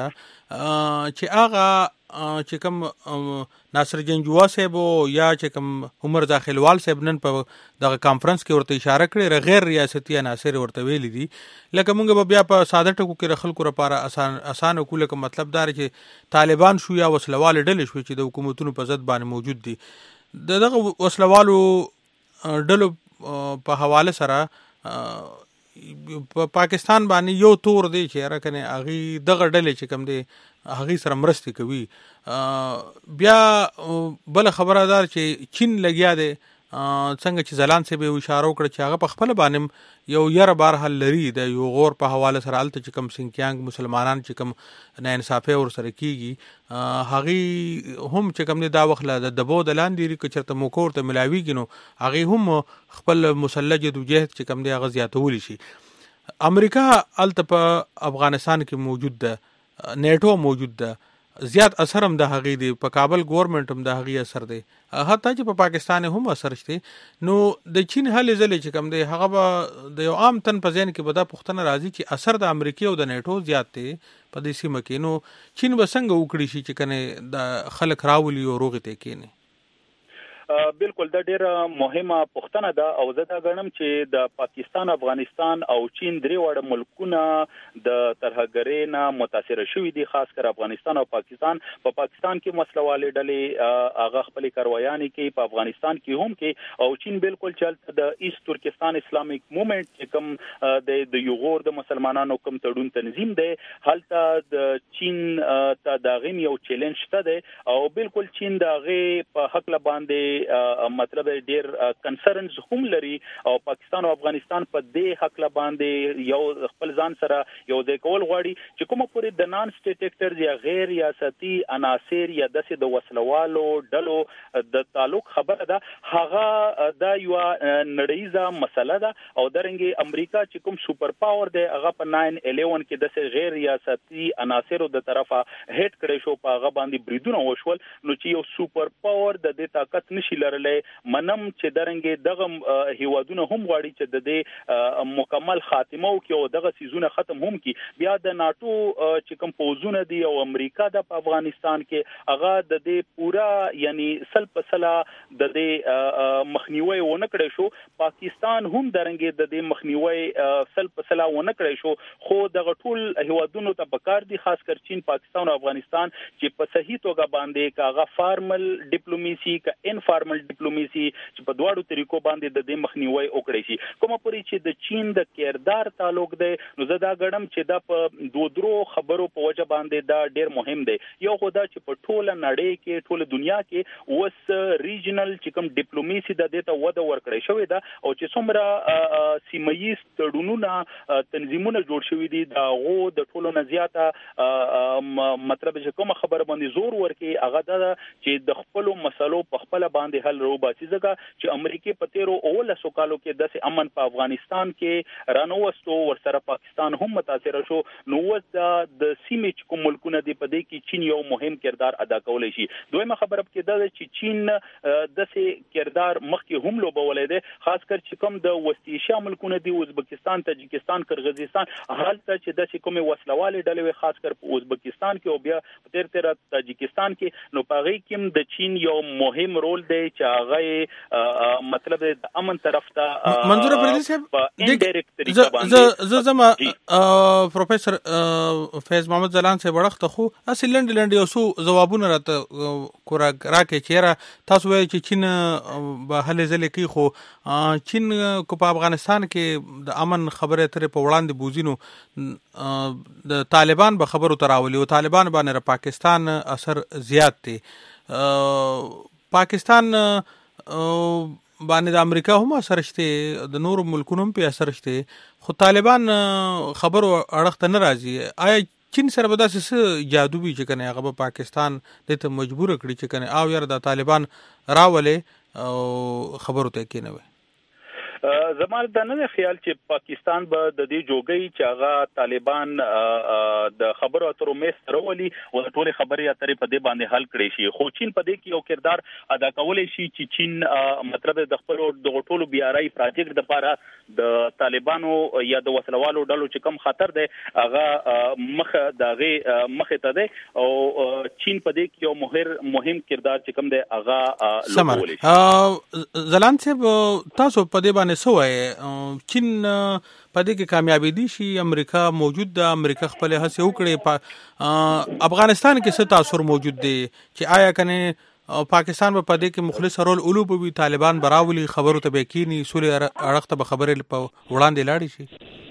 چې هغه چې کوم ناصر جنجوا صاحب یا چې کوم عمر داخلوال صاحب نن په دغه کانفرنس کې ورته اشاره کړې غیر ریاستي عناصر ورته ویلي دي لکه موږ به بیا په ساده ټکو کې خلکو لپاره آسان آسان کوله کوم مطلب دار چې طالبان شو یا وسلوال ډلې شو چې د حکومتونو په ضد باندې موجود دي دغه وسلوالو ډلو په حواله سره په پاکستان باندې یو تور دی چې راکنه اغي دغه ډلې چې کوم دی اغي سره مرستي کوي بیا بل خبردار چې چین لګیا دی څنګه چې زلان سه به اشاره وکړه چې هغه په خپل باندې یو یره بار حل لري د یو غور په حواله سره الته چې کوم سنکیانګ مسلمانان چې کوم نه انصافي ور سره کیږي هغه هم چې کوم دا وخت د دبو د لاندې لري چې ته موکور ته ملاوي کینو هغه هم خپل مسلح جدوجہد چې کوم دی هغه زیاتول شي امریکا الته په افغانستان کې موجود ده نیټو موجود ده زیات اثر هم د هغې دی په کابل ګورنمنت هم د هغې اثر دی حتی چې په پاکستان هم اثر شته نو د چین هلې ځلې چې کوم دی هغه به د یو عام تن په ذهن کې به دا پوښتنه راځي چې اثر د امریکا او د نیټو زیات دی په دې سیمه کې نو چین به څنګه وکړي شي چې کنه د خلک راولي او روغې ته کېني بالکل دا ډیره مهمه پوښتنه ده او زه دا غواړم چې د پاکستان افغانستان او چین درې وړ ملکونه د ترهګرۍ نه متاثر شوي دي خاص کر افغانستان او پاکستان په پاکستان کې مسلوالې ډلې هغه خپل کاروایانې کوي په افغانستان کې هم کې او چین بالکل چلته د ایست ترکستان اسلامیک موومېنټ چې کوم د د یوغور د مسلمانانو کوم تړون تنظیم دی هلته د چین ته دا غیم یو چیلنج شته دی او بالکل چین دا غي په حق باندې مطلب ډیر کنسرنز هم لري او پاکستان او افغانستان په دې حق باندې یو خپل ځان سره یو د کول غواړي چې کومه پوری د نان سټیټ اکټرز یا غیر ریاستي عناصر یا د وسلوالو ډلو د تعلق خبره ده هغه د یو نړیزه مسله ده او درنګي امریکا چې کوم سوپر پاور دی هغه په ناین الیون کې د غیر ریاستي عناصرو د طرفه هټ کړی شو په هغه باندې بریدونه وشول نو چې یو سوپر پاور د دې طاقت نشي لرلې منم چې درنګي دغه هیوادونه هم غواړي چې د دې مکمل خاتمه او کې او دغه سيزونه ختم هم کی بیا د ناتو چې کوم پوزونه دی او امریکا د افغانستان کې هغه د دې پورا یعنی سل پسلا د دې مخنیوي ونه کړی شو پاکستان هم درنګي د دې مخنیوي سل پسلا ونه کړی شو خو دغه ټول هیوادونو ته پکار دي خاص کر چین پاکستان او افغانستان چې په صحیح توګه باندې کاغه فارمل ډیپلوماسي کا انفارمل ډیپلوماسي چې په دواړو طریقو باندې د دې مخنیوي وکړي شي کومه پوری چې د چین د کردار تعلق دی نو زه دا غړم چې دا په دوه درو خبرو په وجه باندې دا ډیر مهم دی یو خدا چې په ټوله نړۍ کې ټوله دنیا کې وس ریجنل چې کوم ډیپلوماسي د دې ته وده ورکړی شوی دا او چې څومره سیمایي تړونونه تنظیمونه جوړ شوی دي دا غو د ټولو نه زیاته مطلب چې کومه خبره باندې زور ورکي هغه دا چې د خپل مسلو په خپل باندې حل روباسي ځکه چې امریکای په تیرو اولسو کالو کې د امن په افغانستان کې رانوستو ورسره پاکستان هم متاثر شو نو وس د سیمې کوم ملکونه دی په دې کې چین یو مهم کردار ادا کولای شي دویمه خبره کې دا چې چین د سه کردار مخکې هم لوبولای دی خاص کر چې کوم د وسطی ایشیا ملکونه دی ازبکستان تاجکستان قرغیزستان حالت چې د کوم وسلوالې ډلې خاص کر په ازبکستان کې او بیا په تیر تیر تاجکستان کې نو پاغي کې د چین یو مهم رول دی چې هغه مطلب د امن طرف ته منظور پردي صاحب انډایرکټ طریقه باندې ز زما پروفیسور فیض محمد زلان سے وړخته خو اصل لند لند یو سو جوابونه راته کورا راکې چیرې تاسو وایي چې چین به هلې ځلې کوي خو چین کو په افغانستان کې د امن خبره ترې په وړاندې بوزینو د طالبان به خبرو تراولي او طالبان باندې پاکستان اثر زیات دی پاکستان باندې د امریکا هم اثر شته د نور ملکونو هم په اثر شته خو طالبان خبرو اړخته ناراضي آیا چین سره به داسې جادو وی چې کنه هغه پاکستان دته مجبور کړی چې کنه او یار د طالبان راولې او خبرو ته کېنوي زموږ د نن خیال چې پاکستان به د دې جوګي چې هغه طالبان د خبرو اترو مې سره ولي او ټول خبري اترې په دې باندې حل کړي شي خو چین په دې کې یو کردار ادا کولای شي چې چین مطلب د خپل د ټولو بیارای پروجیکټ د لپاره د طالبانو یا د وسلوالو ډلو چې کم خطر دی هغه مخ دغه مخ ته دی او چین په دې کې یو مهم مهم کردار چې کم دی هغه لوبول شي زلان صاحب تاسو په دې باندې سوای چین په دې کې کامیابی دي شي امریکا موجود ده امریکا خپل هڅه وکړي په افغانستان کې څه تاثیر موجود دی چې آیا کنه پاکستان په پدې کې مخلص رول اولوب وي طالبان براولي خبرو ته بکینی سولې اړخ ته خبرې په وړاندې لاړې شي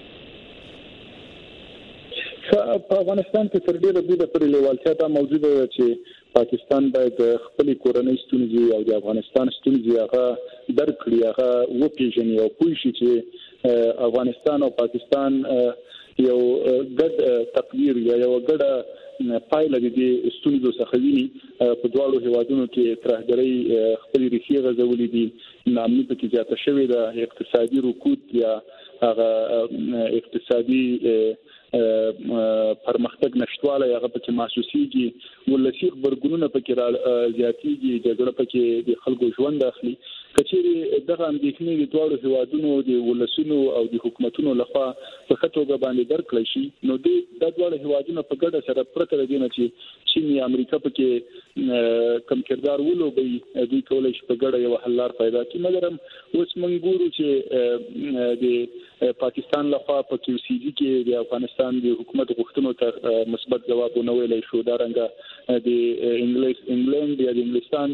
په افغانستان کې تر ډیره د پر لیوالتیا ته موجوده ده چې پاکستان باید خپل کورنۍ ستونزې او د افغانستان ستونزې هغه درک کړي هغه وپیژني او پوه شي چې افغانستان او پاکستان یو ګډ تقدیر یا یو ګډ پایله د ستونزو څخه ویني په دواړو هیوادونو کې ترهګرۍ خپل ریښې غځولې دي نامني پکې زیاته شوې ده اقتصادي رکود یا هغه اقتصادي پرمختګ نشټواله هغه پکې محسوسيږي ولسی خبرګونونه پکې را زیاتېږي جګړه پکې د خلکو ژوند اخلي کچېری دغه اندېښنې د دوه هیوادونو د ولسونو او د حکومتونو لخوا په خطوګه باندې درکړل شي نو د دوه هیوادونو په ګډه سره پرته لري چې چین یا امریکا پکې کم کردار ولوبي دوی کولای شي په ګډه یو حل لار پیدا کړي مګر اوس موږ ګورو چې د پاکستان لخوا په کیو سی ډي کې د افغانستان د حکومت غوښتنو ته مثبت جواب ونویل شو دا رنګه د انګلیس انګلند یا د انګلستان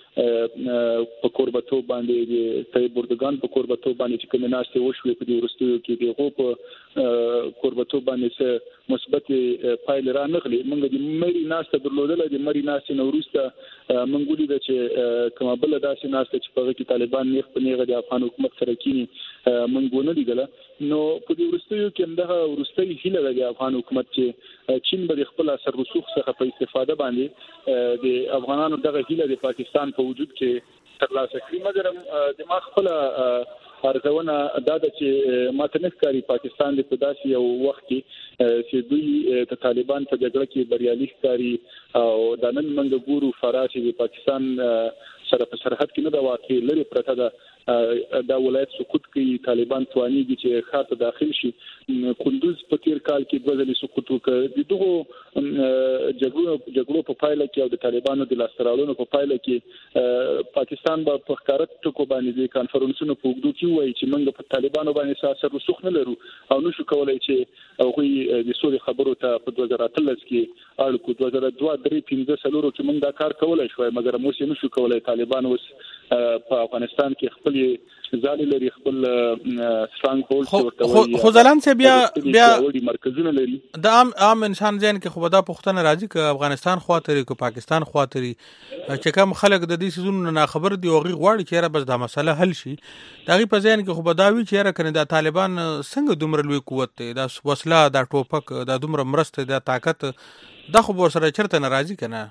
د په قربتو باندې د طيب اردوغان په قربتو باندې چې کومه ناشته وشوي په دې ورستیو کې د غوپ قربتو باندې څه مثبت فایل را نغلي موږ د مری ناشته درلودل د مری ناشته نورسته موږ ولید چې کومه بل داسې ناشته چې په کې طالبان نه خپلېغه د افغان حکومت سره کینی موږ نه لیدل نو په دې ورستیو کې دغه ورستي هیله د افغان حکومت چې چین به خپل اثر رسوخ څخه په استفاده باندې د افغانانو دغه هیله د پاکستان په وجود کې ترلاسه کړي مګر د ما خپل ارزونه دا د چې ماته نخکاری پاکستان د پداسي یو وخت کې چې دوی د طالبان په جګړه کې بریالي ښکاری او د نن منګ ګورو فراشي د پاکستان سره په سرحد کې نه دا واقع لري پرته ده دا ولایت سقوط کوي طالبان توانيږي چې خاطر داخل شي کندوز په تیر کال کې د ځلې سقوط وکړ د دغه جګړو جګړو په پایله کې او د طالبانو د لاسترالونو په پایله کې پاکستان به په ښکارت ټکو باندې د کانفرنسونو په وګړو کې وایي چې موږ په طالبانو باندې اثر رسوخ نه لرو او نشو کولای چې هغه د سولې خبرو ته په دوه زره اتلس کې اړکو دوه زره دوه درې پنځه سلورو چې موږ دا کار کولای شوای مګر موږ نشو کولای طالبان اوس په افغانستان کې خپل ځالي لري خپل سترانګ هولډ ورته وایي خو ځلان څه بیا بیا مرکزونه لري د عام عام انسان ځین کې خو دا پښتنه راځي ک افغانستان خواطري کو پاکستان خواطري چې کوم خلک د دې سيزونو نه خبر دي او غي غواړي چې را بس دا مسله حل شي دا غي په ځین کې خو بداوي چې را کنه د طالبان څنګه دومره لوی قوت دی دا وسله دا ټوپک دا دومره مرسته دا طاقت دا خو ورسره چرته ناراضي کنه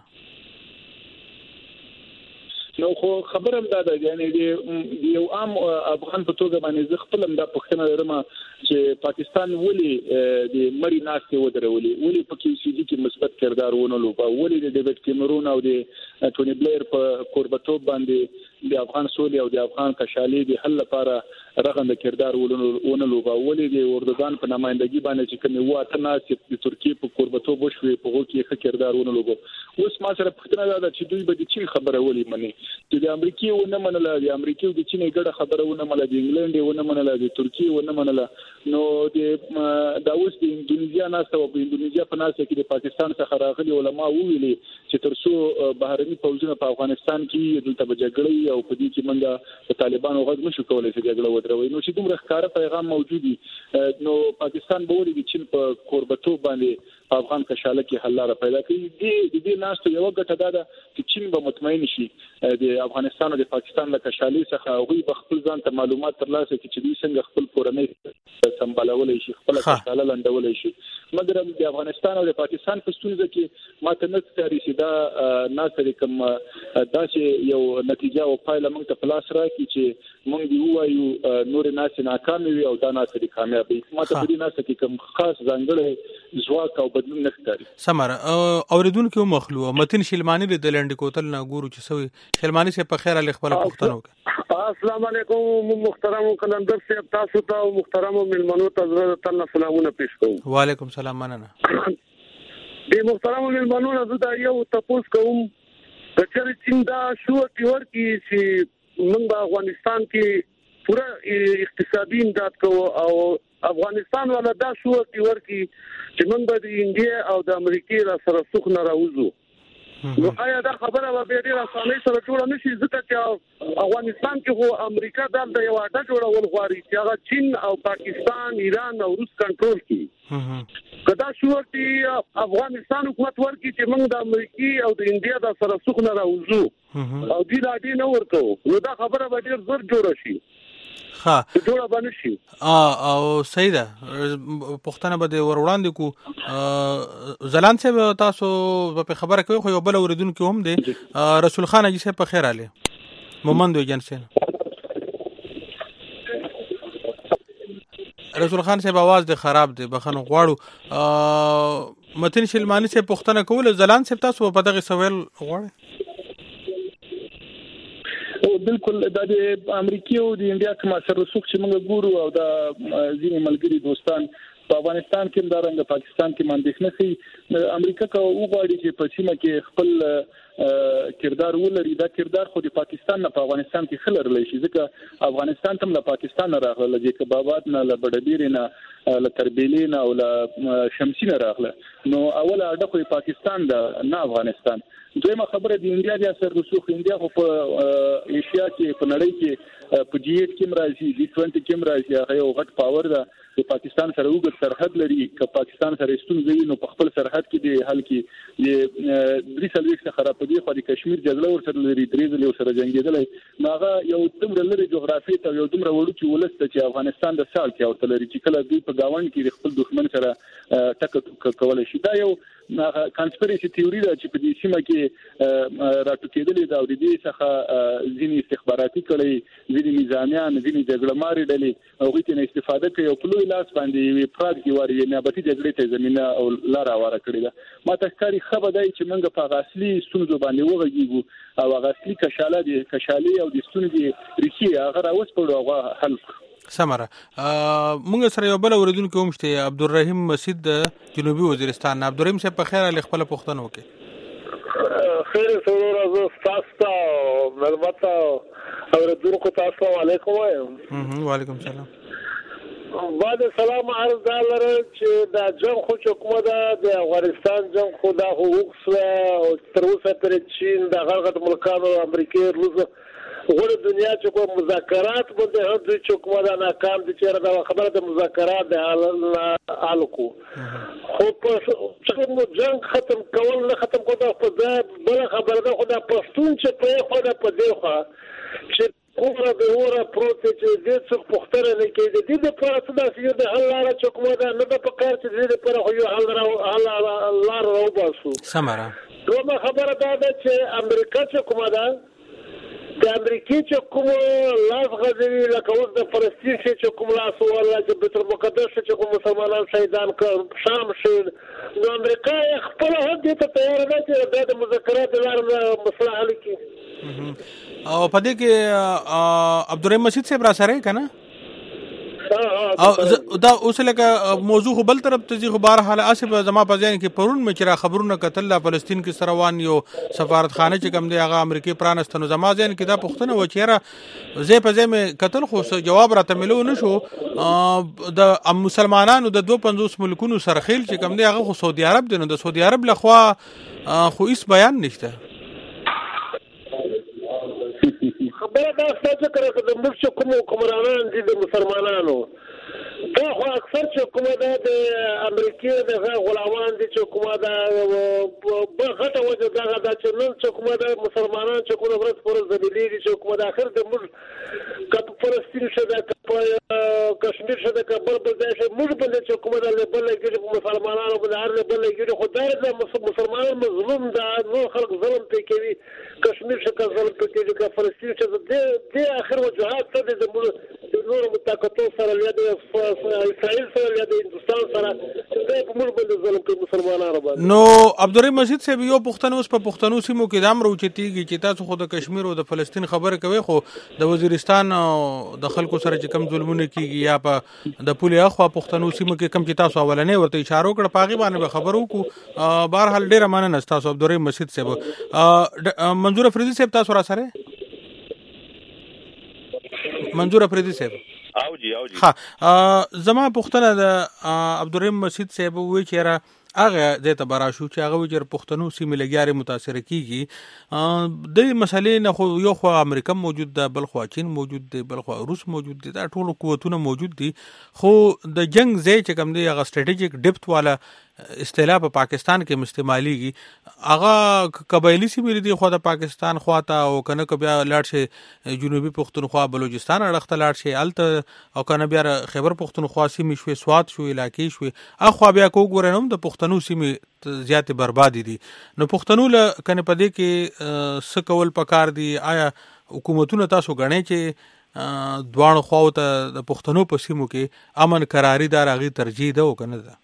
نو خو خبره هم دا ده یعنی د یو عام افغان په توګه باندې زه خپل هم دا پوښتنه لرم چې پاکستان ولي د مری ناشته ودرولي ولي په کیو سی ډي کې مثبت کردار ونه لوبا ولي د ډیوډ کیمرون او د ټونی بلیر په قربتو باندې د افغان سولې او د افغان کشالي د حل لپاره رغنده کردار ونه لوبا ولي د اردوغان په نمائندګي باندې چې کوم واته ناس د ترکیه په قربتو بشوي په هغه کې ښه کردار ونه لوبا اوس ما سره پوښتنه ده چې دوی به د چین خبره ولي مني چې د امریکای ونه منله د امریکای د چین ګډه خبره ونه منله د انګلند ونه منله د ترکیه ونه منله نو د دا اوس د انډونیزیا ناس او په انډونیزیا په ناس کې د پاکستان څخه راغلي علما ویلي چې ترڅو بهرني پوځونه په افغانستان کې دلته بجګړې او په دې کې منګه په طالبانو غږ نشو کولای چې جګړه ودروي نو چې دومره ښکاره پیغام موجودي نو پاکستان به ولې د چین په قربتو باندې افغان کشاله کې حل لاره پیدا کړي د دې ناشته یو ګټه ده چې چین به مطمئن شي د افغانستان او د پاکستان له کشالي څخه هغه به خپل ځان ته معلومات ترلاسه کړي چې دوی څنګه خپل کورنۍ سمبالولای شي خپل کشاله لندولای شي مګر د افغانستان او د پاکستان په ستونزه کې ماته نه ستاري چې دا ناسري کوم داسې یو نتیجه او پایله موږ ته خلاص راکړي چې موږ دی وایو نور ناس ناکام وي او دا ناسري کامیاب وي. ماته په دې ناس کې کوم خاص ځانګړی ځواک او بدلون نه ښکاري. سمره اوریدونکو مخلو متن شلمانی د لنډ کوتل نه ګورو چې سوي شلمانی سه په خیر علي خپل پښتنو کې. السلام علیکم محترم کلندر صاحب، تاسو ته او محترم ملمنو ته تعالی سلامونه پیش کوم. وعلیکم السلام مننه. د محترم ملمنو زه دا یو تاسو کوم کچر چین دا شو تیور کې چې موږ په افغانستان کې پوره اقتصادي امداد کوو او افغانستان ولا دا شو تیور کې چې موږ د انډیا او د امریکای را سره سخن راوځو. نو آیا دا خبره به ډیره اسانه سره جوړه نشي ځکه چې افغانستان کې هو امریکا د یو اډه جوړول غواړي چې هغه چین او پاکستان، ایران او روس کنټرول کړي. کدا شو چې افغانستان حکومت ورکی چې موږ د امریکای او د انډیا د سره سخن راوځو او دې لا دې نه ورته نو دا خبره به ډیر زر جوړه شي. ها جوړه باندې شي. ا او سیده پښتنه به ور وړاندې کو زلان صاحب تاسو په خبره کوي خو یو بل اوریدونکو هم دی رسول خان اجي صاحب په خیر علي مومند جنسن. رسول خان صاحب आवाज د خراب دی بخنه غواړو متن شلمانی صاحب پښتنه کول زلان صاحب تاسو په دغه سوال غواړي. او بالکل د امریکای او د انډیا کوم سره سوق چې موږ ګورو او د ځینې ملګری دوستان په افغانستان کې د رنګ پاکستان کې مندښنه کوي. امریکا کا وګړي چې په سیمه کې خپل کردار ولري دا کردار خو د پاکستان نه په افغانستان کې خلر لشي ځکه افغانستان تم له پاکستان راغله چې کبابات نه له بډبیر نه له تربیلین او له شمسي نه راغله. نو اوله اډه خو پاکستان ده نه افغانستان. دویمه خبره د انډیا د اثر رسوخ انډیا خو په ایشیا کې په نړۍ کې په جی ایټ کې راځي، جی بیس کې راځي، هغه یو غټ پاور ده. د پاکستان سره وګړي سرحد لري، که پاکستان سره ستونزې نو په خپل سرحد کې د حل کې د درې سلويک څخه خرابېدي خو د کشمیر جګړه ور سره لري، درې ځله ور سره جنگیدل ناغه یو تمره لري جغرافي ته یو تمره وړو چې ولست چې افغانستان د سال کې او لري چې کله دوی په گاوند کې خپل دښمن سره ټکر کول شي. دا یو کانسپیریسي تیوري ده چې په دې سیمه کې راټوکېدلې ده او د دې څخه ځینې استخباراتي کړي، ځینې نظامیان، ځینې جګړهماري ډلې هغوی ته استفاده کوي او په لوی لاس باندې وی پراګ دی واري نیابتي جګړې ته زمينه او لار اواره کړې ده. ما تخکاری خبر دی چې موږ په غاصلي ستونزو باندې وغږیږو او غاصلي کشاله دي کشالي او د ستونزې ریخي هغه راوس په هغه حل سمره. موږ سره یو بل اوریدونکو هم شته عبدالرحیم مسعود جنوبي وزیرستان. عبدالرحیم صاحب په خیر علي خپل پښتنو کې. خیر سرور از تاسو ملمتا اوریدونکو تاسو علیکم وایم. وعلیکم السلام. بعد سلام عرض دالره چې دا جنگ خو حکومت د افغانستان جنگ خو دا حقوق او تر اوسه پر چین د غرغت ملکانو امریکای روس غوړ دنیا چې کوم مذاکرات باندې هر دوی چې حکومت ناکام دي چې دا خبره د مذاکرات د حل کو خو په څنګه جنگ ختم کول نه ختم کوو په ځای بل خبره ده خو دا پښتون چې په خو دا په دی خو چې کومه به وره پروت چې دې څه پختره نه کېږي د دې په اړه څه د حل لاره چې کومه ده نه په کار چې دې په اړه یو حل راو لار راو باسو. سمره کومه خبره ده چې امریکا چې کومه ده د امریکای چې کوم لاس غځوي لکه اوس د فلسطین چې کوم لاس ولا چې بیت المقدس چې کوم مسلمانان شهیدان کړ شام شي نو امریکا خپل هڅه ته تیار ده چې د مذاکرات لپاره مسله حل کړي. او په دې کې عبدالرحیم مسعود صاحب را سره کنه او دا اوس لکه موضوع خو بل طرف ته ځي خو بهر حال اسب زما په ځین کې پرون مې چې را خبرونه کتل فلسطین کې سروان یو سفارتخانه چې کوم دی هغه امریکای پرانستنو زما ځین کې دا پښتنه و چیرې زه په ځای مې کتل خو جواب راته ملو نه شو. د مسلمانانو د دوه پنځوس ملکونو سرخیل چې کوم دی هغه خو سعودي عرب دی نو د سعودي عرب لخوا خو هیڅ بیان نشته. خبره دا څه کړه د موږ چې کوم کومرانان دي د مسلمانانو دا خو اکثر چې کومه ده د امریکای د غلامان دي چې کومه ده په غټه وجه دا دا چې نن چې کومه ده مسلمانان چې کومه ورځ پر ځلېږي چې کومه د اخر د موږ کپ فلسطین شه د کپ کشمیر شه د کابل په ځای شه موږ باندې چې کومه د بل کې په مسلمانانو باندې هر بل کې خدای د مسلمانانو مظلوم د نور خلک ظلم پې کوي کشمیر شه کا ظلم پې کوي کا فلسطین شه د د اخر وجوهات څه د موږ نور متقطو سره یا د اسرائیل سره یا د هندستان سره د موږ باندې ظلم کوي مسلمانانو باندې نو عبدالرحیم مسجد صاحب یو پښتنو اوس په پښتنو سیمو کې د امر اوچتیږي چې تاسو خو د کشمیر او د فلسطین خبره کوي خو د وزیرستان د خلکو سره چې کم ظلمونه کیږي یا په د پولې اخوا پښتنو سیمو کې کم چې تاسو اولنې ورته اشاره وکړه پاغي باندې خبرو کو بهر حال ډیره مننه تاسو عبدالرحیم مسجد صاحب منظور افریدی صاحب تاسو را سره منظور افریدی صاحب او جی او جی ها زما پښتنه د عبدالرحیم مسجد صاحب وی چیرې هغه د تبرا شو چې هغه وجر پښتنو سیمه لګیاري متاثر کیږي د مسلې نه خو یو خو امریکا موجود ده بل خو چین موجود دی بل خو روس موجود دي دا ټول قوتونه موجود دي خو د جنگ ځای چې کوم دی هغه سټریټیجیک ډیپث والا اصطلاح په پاکستان کې مستعماليږي هغه قبایلی سیمې دي خو د پاکستان خواته او کنه ک بیا لاړ شي جنوبي پښتونخوا بلوچستان اړخته لاړ شي الته او کنه بیا خیبر پښتونخوا سیمې شوي سواد شو علاقې شوي اخو بیا کو ګورنوم د پښتنو سیمې زیات بربادي دي نو پښتنو ل کنه پدې کې څه کول پکار دي آیا حکومتونه تاسو غنئ چې دوان خو ته د پښتنو په سیمو کې امن قراری دار غي ترجیح ده او کنه ده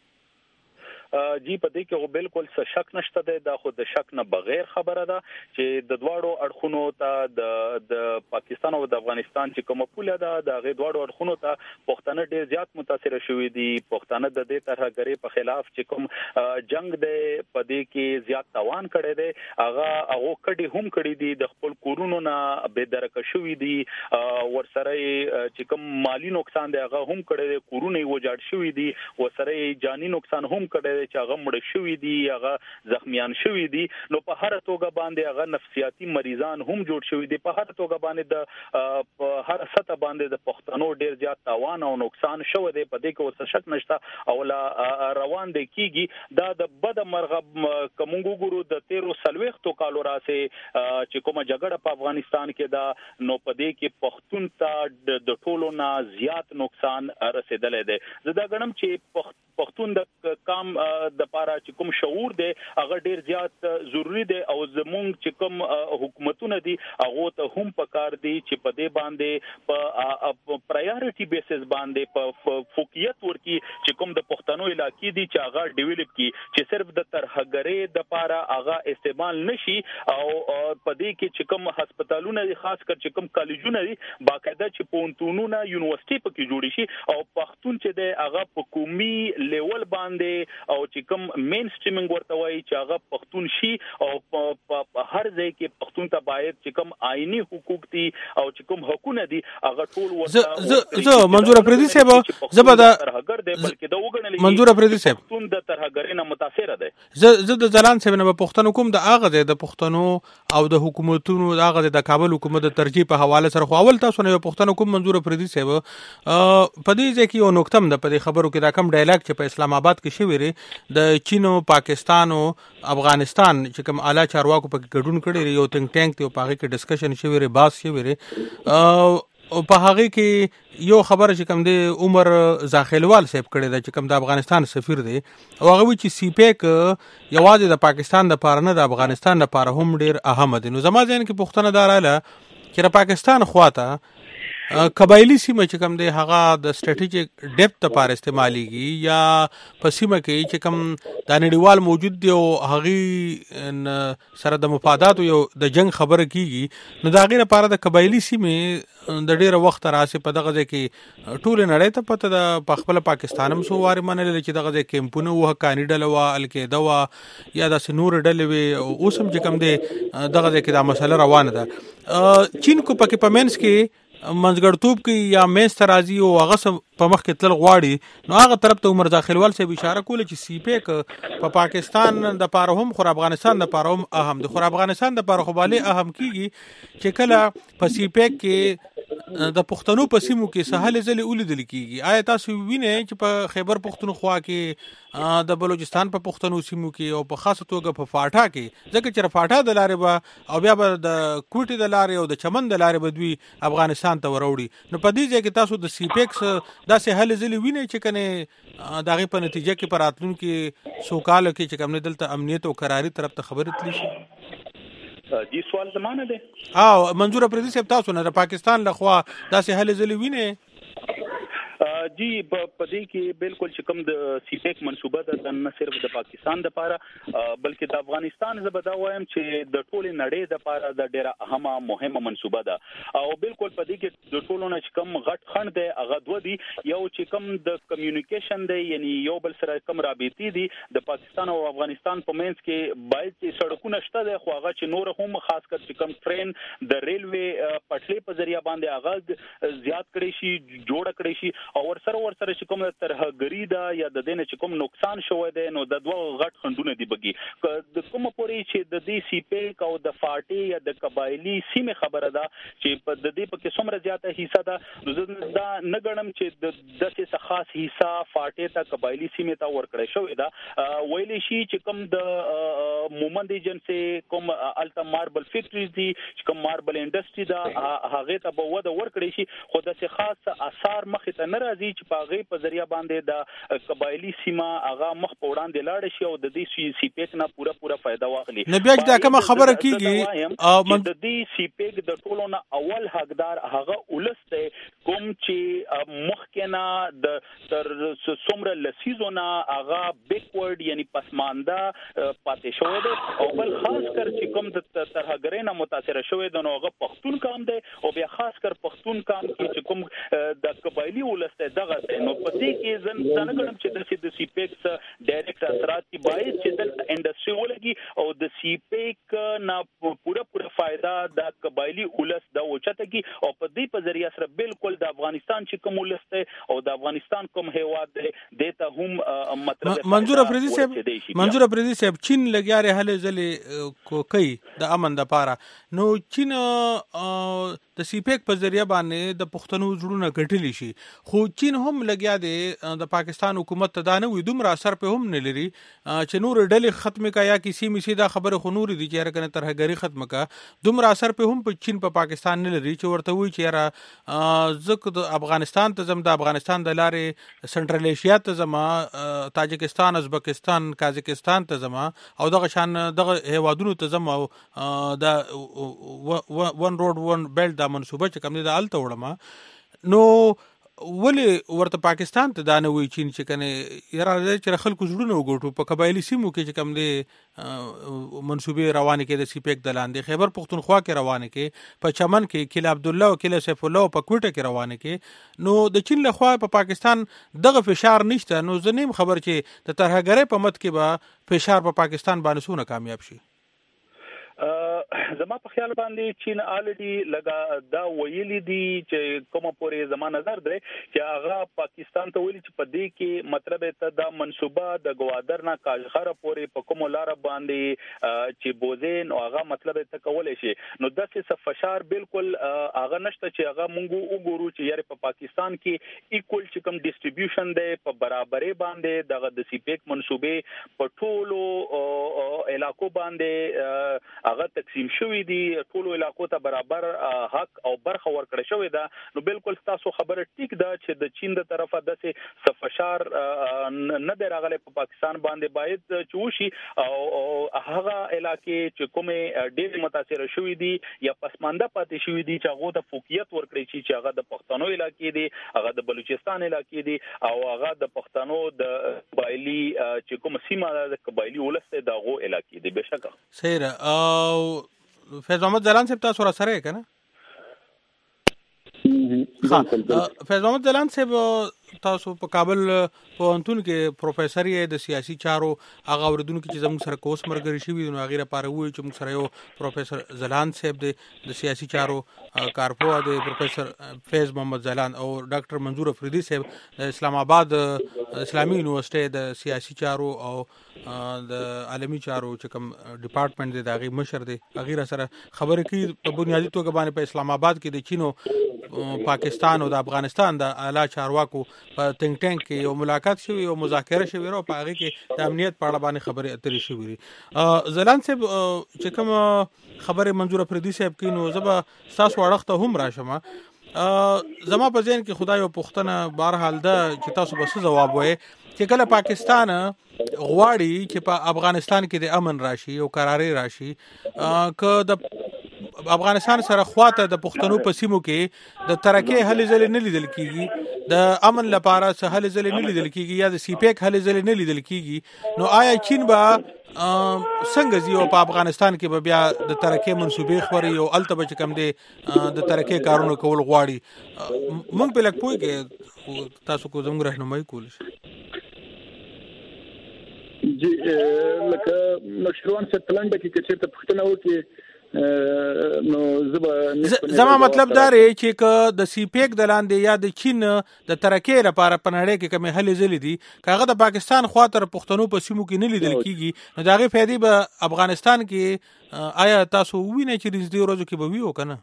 جی په دې کې بالکل څه شک نشته ده د خو د شک نه بغیر خبره ده چې د دواړو اړخونو ته د د پاکستان او د افغانستان چې کومه پوله ده د غي دواړو اړخونو ته پښتانه ډیر زیات متاثر شوي دي پښتانه د دې طرحګری په خلاف چې کوم جنگ ده په دې کې زیات توان کړي دي هغه هغه کډي هم کړي دي د خپل کورونو نه بے درکه شوي دي ورسره چې کوم مالی نقصان دی هغه هم کړي دي کورونه یې وجاړ شوي دي ورسره جانی نقصان هم کړي چې هغه مړ شوي دي هغه زخمیان شوي دي نو په هر توګه باندې هغه نفسیاتي مریضان هم جوړ شوي دي په هر توګه باندې د په هر سطح باندې د پښتنو ډیر زیات تاوان او نقصان شوی دی په دې کې څه شک نشته او لا روان دی کیږي دا د بد مرغب کومګو ګورو د تیرو سلويختو کالو راسه چې کومه جګړه په افغانستان کې دا نو په دې کې پښتون ته د ټولو نه زیات نقصان رسیدلې دی زه دا غنم چې پښتون د کام د پاره چې کوم شعور دی هغه ډیر زیات ضروری دی او زمونږ چې کوم حکومتونه دي هغه ته هم پکار دي چې په دې باندې په پرایورټي بیسس باندې په فوکیت ورکی چې کوم د پښتنو علاقې دي چې هغه ډیولپ کی چې صرف د ترهګری د پاره هغه استعمال نشي او په دې کې چې کوم هسپتالونه خاص کر چې کوم کالجونه دي باقاعده چې پونتونونه یونیورسيټي پکې جوړي شي او پښتون چې د هغه په قومي لیول باندې او چې کوم مین سټریمینګ ورته وایي چې هغه پښتون شي او په هر ځای کې پښتون ته باید چې کوم آئینی حقوق دي او چې کوم حقوقونه دي هغه ټول ورته زه منظور افریدی صاحب زبدا ترهګر دی بلکې دا وګڼل منظور افریدی صاحب پښتون د ترهګر نه متاثر دی زه زه د ځلان صاحب نه پښتون کوم د اغه د پښتنو او د حکومتونو د اغه د کابل حکومت د ترجیح په حواله سره خو اول تاسو نه پښتون کوم منظور افریدی صاحب په دې ځکه یو نقطه ده په خبرو کې دا کم ډایلاګ چې په اسلام آباد کې شوی د چینو پاکستان او افغانستان چې کوم اعلی چارواکو په ګډون کړي یو تنګ ټانک ته په هغه کې ډسکشن شوی ری باس شوی ری او په هغه کې یو خبره چې کوم دی عمر زاخیلوال صاحب کړي دا چې کوم د افغانستان سفیر دی او هغه وی چې سی پیک یوازې د پاکستان د پاره نه د افغانستان د پاره هم ډیر اهم دي نو زما ځین کې پښتنه داراله چې د پاکستان خواته قبایلی سیمه چې کوم دی هغه د سټریټیجیک ډیپث لپاره استعماليږي یا په سیمه کې چې کوم د نړیوال موجود دی او هغه سره د مفادات یو د جنگ خبره کیږي نو دا غیر لپاره د قبایلی سیمه د ډیره وخت راسه په دغه ځای کې ټول نړۍ ته پته د خپل پاکستان هم سو واره منل چې دغه ځای کیمپونه وه کانیډل وا القاعده وا یا د سنور ډلې وي اوس هم چې کوم دی دغه ځای کې دا مسله روانه ده چین کو پکې پمنس کې منځګړتوب کې یا مېز ترازی او هغه په مخ کې تل غواړي نو هغه طرف ته عمر داخلوال سے اشاره کوله چې سی پیک په پاکستان د پاره هم خو افغانستان د پاره هم اهم دي خو افغانستان د پاره خو بالي اهم کیږي چې کله په سی پیک کې د پښتنو په سیمو کې سهال ځلې ولیدل کیږي. آیا تاسو وینئ چې په خیبر پښتونخوا کې د بلوچستان په پښتنو سیمو کې او په خاصه توګه په فاټا کې ځکه چې فاټا د لارې به او بیا به د کوټې د لارې او د چمن د لارې به دوی افغانستان ته وروړي، نو په دې ځای کې تاسو د سی پیکس داسې هلې ځلې وینئ چې کنه د هغې په نتیجه کې په راتلونکي څو کالو کې چې کوم نه دلته امنیت او قراري طرف ته خبرې تللی شي؟ جی سوال زمانه دی او منظور پردي صاحب تاسو نه د پاکستان لخوا داسې هلې ځلې وینئ؟ جی په دې کې بالکل چې کوم د سی پیک منصوبه ده نه صرف د پاکستان د لپاره بلکې د افغانستان زه به دا وایم چې د ټولې نړۍ د لپاره د ډیره اهمه مهمه منصوبه ده او بالکل په دې کې د ټولو نه چې کوم غټ خند دی هغه دوه دي. یو چې کوم د کمیونیکیشن دی یعنی یو بل سره کوم رابطې دي د پاکستان او افغانستان په منځ کې باید چې سړکونه شته دي خو هغه چې نور هم خاص کر چې کوم ټرین د ریلوی پټلۍ په ذریعہ باندې هغه زیات کړي شي جوړ کړي شي او سره ور سره چې کوم ترهګری دا یا د دینه چې کوم نقصان شوی دی نو د دوه غټ خندونه دی بګي د کوم پورې چې د دې سی پیک او د فاټي یا د قبایلی سیمه خبره ده چې په د دې په کې څومره زیاته حصہ ده نو دا نه غنم چې د داسې خاص حصہ فاټي ته قبایلی سیمه ته ور کړی شوی دا ویلې شي چې کوم د مومند ایجنسی کوم الټا ماربل فیکټریز دي چې کوم ماربل انډستری دا هغه ته به وده ور کړی شي خو د خاص اثار مخ ته نه راځي چې په هغه په ذریعہ باندې د قبایلی سیمه هغه مخ په وړاندې لاړ شي او د دې سی پیک نه پوره پوره فائدہ واخلي. نو بیا دا کومه خبره کیږي او د دې سی پیک د ټولو نه اول حقدار هغه ولسته کوم چې مخکې نه د تر څومره لسیزونه هغه بیکورډ یعنی پسمانده پاتې شوی دی او بل خاص کر چې کوم د ترهګرۍ نه متاثر شوی دی نو هغه پښتون قام دی او بیا خاص کر پښتون قام کې چې کوم د قبایلی ولسته دغه نو په دې کې زن څنګه غواړم چې د سی پیک ډایرکټ اثرات کی باعث چې د انډستری ولګي او د سی پیک نه پوره پوره فائدہ د قبایلی ولس د اوچته کی او په دې په ذریعہ سره بالکل د افغانستان چې کوم ولس ته او د افغانستان کوم هیواد دی دته هم مطلب منظور افریدي صاحب منظور افریدي صاحب چین لګیاره هله ځلې کوي د امن د پاره نو چین د سی پیک په ذریعہ باندې د پښتنو جوړونه ګټلی شي خو چین هم لګیا دی د پاکستان حکومت ته دا نه وي دومره اثر په هم نه لري چې نور ډلې ختم کا یا کسی میسي دا خبره خو نور دي چې راکنه ترهګری ختم کا دومره اثر په هم په چین په پا پاکستان نه لري چې ورته وي چې را زکه د افغانستان ته زم د افغانستان د لارې سنټرل ایشیا ته زما تاجکستان ازبکستان قازقستان ته زما او دغه شان دغه هیوادونو ته زما د ون روډ ون بیلټ د منصوبه چې کوم دي د الته وړم نو ولې ورته پاکستان ته دا نه وی چین چې کنه یاره چې خلکو زړونه وګټو په قبایلی سیمو کې چې کوم دي منصوبې روانه کې د سی پیک د لاندې خیبر پختونخوا کې روانه کې په چمن کې کله عبد الله او کله سیف الله په کوټه کې روانه کې نو د چین له خوا په پاکستان دغه فشار نشته نو زنیم خبر چې د ترهګری په مت کې به فشار په پاکستان باندې سونه کامیاب شي. زما په خیال باندې چین الریډي لگا دا ویلي دي چې کومه پورې زما نظر دی چې هغه پاکستان ته ویلي چې په دې کې مطلب ته دا منصوبه د گوادر نه کاجخره پورې په کومه لار باندې چې بوزین او هغه مطلب ته کولای شي نو داسې فشار بالکل هغه نشته چې هغه مونږ وګورو چې یاره په پاکستان کې ایکول چې کوم ډیسټریبیوشن دی په برابرۍ باندې دغه د سی پیک منصوبې په ټولو علاقو باندې هغه تقسیم شوی دی ټولو علاقو ته برابر حق او برخه ورکړی شوی دا نو بالکل تاسو خبره ټیک ده چې د چین د طرفه داسې سفشار نه دی راغلی په پاکستان باندې باید چوشي او هغه علاقې چې کومه ډېر متاثر شوی دي یا پسمانده پاتې شوی دي چې هغه د فوقیت ورکړي چې هغه د پښتنو علاقې دي هغه د بلوچستان علاقې دي او هغه د پښتنو د قبایلی چې کوم سیمه د قبایلی ولسته دغه علاقې دي بشکره صحیح او فیض محمد زلان صاحب تاسو را سره کنه ها فیض محمد زلان صاحب تاسو په کابل پوهنتون کې پروفیسور یې د سیاسي چارو هغه اوریدونکو چې زموږ سره کوس مرګري شوی نو هغه لپاره وایي چې موږ سره یو پروفیسور زلان صاحب د سیاسي چارو کارپوه د پروفیسور فیض محمد زلان او ډاکټر منظور افریدي صاحب د اسلام آباد اسلامي یونیورسيټي د سیاسي چارو او د عالمي چارو چې کوم ډپارټمنټ دی دغه مشر دی هغه سره خبرې کوي په بنیادی توګه باندې په اسلام آباد کې د چینو پاکستان او د افغانستان د اعلی چارواکو په تنګ ټانک کې یو ملاقات شوی او مذاکره شوی او په هغه کې د امنیت په اړه باندې خبرې اترې شوې. زلان صاحب چې کوم خبره منظور افریدي صاحب کینو زبا تاسو اړخته هم راشم زما په ذهن کې خدای او پښتنه بهر حال ده چې تاسو به څه جواب وایي چې کله پاکستان غواړي چې په افغانستان کې د امن راشي او قراري راشي که د افغانستان سره خواته د پښتنو په سیمو کې د ترکه هلې ځلې نه لیدل کیږي د امن لپاره څه هلې ځلې نه لیدل کیږي یا د سی پیک هلې ځلې نه لیدل کیږي نو آیا چین به څنګه زیو په افغانستان کې به بیا د ترکه منسوبې خوري او الته چې کم دی د ترکه کارونه کول غواړي مونږ په لک پوي کې تاسو کو زموږ راهنمایي کول شي جی لکه مشروعان څه پلان کې چې ته پښتنه وکي نو زما مطلب دا ری چې ک د سی پیک د لاندې یا د چین د ترکه لپاره پنړې کې کومه هلې ځلې دي کاغه د پاکستان خاطر پښتنو په سیمو کې نه لیدل کیږي نو داغه فائدې به افغانستان کې آیا تاسو وینئ چې د دې ورځو کې به ویو کنه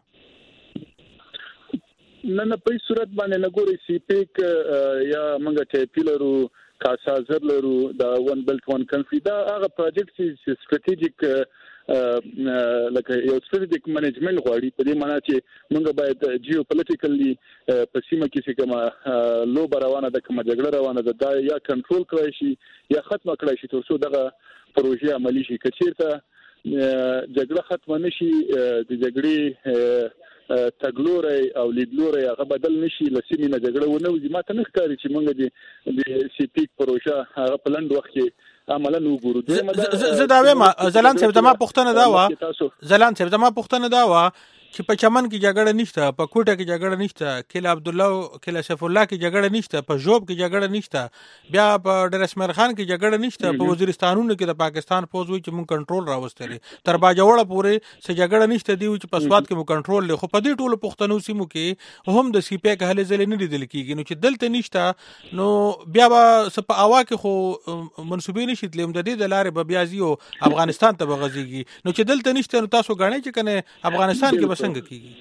نه نه په صورت باندې نه ګوري سی پیک یا منګه ته پیلرو کاسا زرلرو دا ون بیلټ ون کنټری دا هغه پروجیکټ چې ستراتیژیک لکه یو ستراتیژیک منیجمنت غواړي په دې معنی چې موږ باید جیو پولیټیکلی په سیمه کې څه کومه لو روانه ده کومه جګړه روانه ده دا یا کنټرول کړی شي یا ختم کړی شي ترڅو دغه پروژه عملی شي کچیرته جګړه ختم نشي د جګړې تګلوري او لیدلوري هغه بدل نشي لسیمه نه جګړه ونه وي ماته نه ښکاري چې موږ د سی پیک پروژه هغه پلان وخت کې عملاً وګورو زه دا وایم زلان صاحب زما پښتنه دا و زلان صاحب زما پښتنه دا و چې په چمن کې جګړه نشته په کوټه کې جګړه نشته کله عبد الله کله سیف الله کې جګړه نشته په جوب کې جګړه نشته بیا په ډرسمر خان کې جګړه نشته په وزیرستانونو کې د پاکستان فوج وی چې مون کنټرول راوستل تر باجوړه پورې څه جګړه نشته دی چې په سواد کې مو کنټرول له خو په دې ټولو پښتنو سیمو کې هم د سی پی کې هلې ځلې نه لیدل کیږي نو چې دلته نشته نو بیا به سپ اوا کې خو منسوبې نشي تلم د دې د لارې به بیا زیو افغانستان ته بغځيږي نو چې دلته نشته نو تاسو غاڼې چې کنه افغانستان کې څنګه کیږي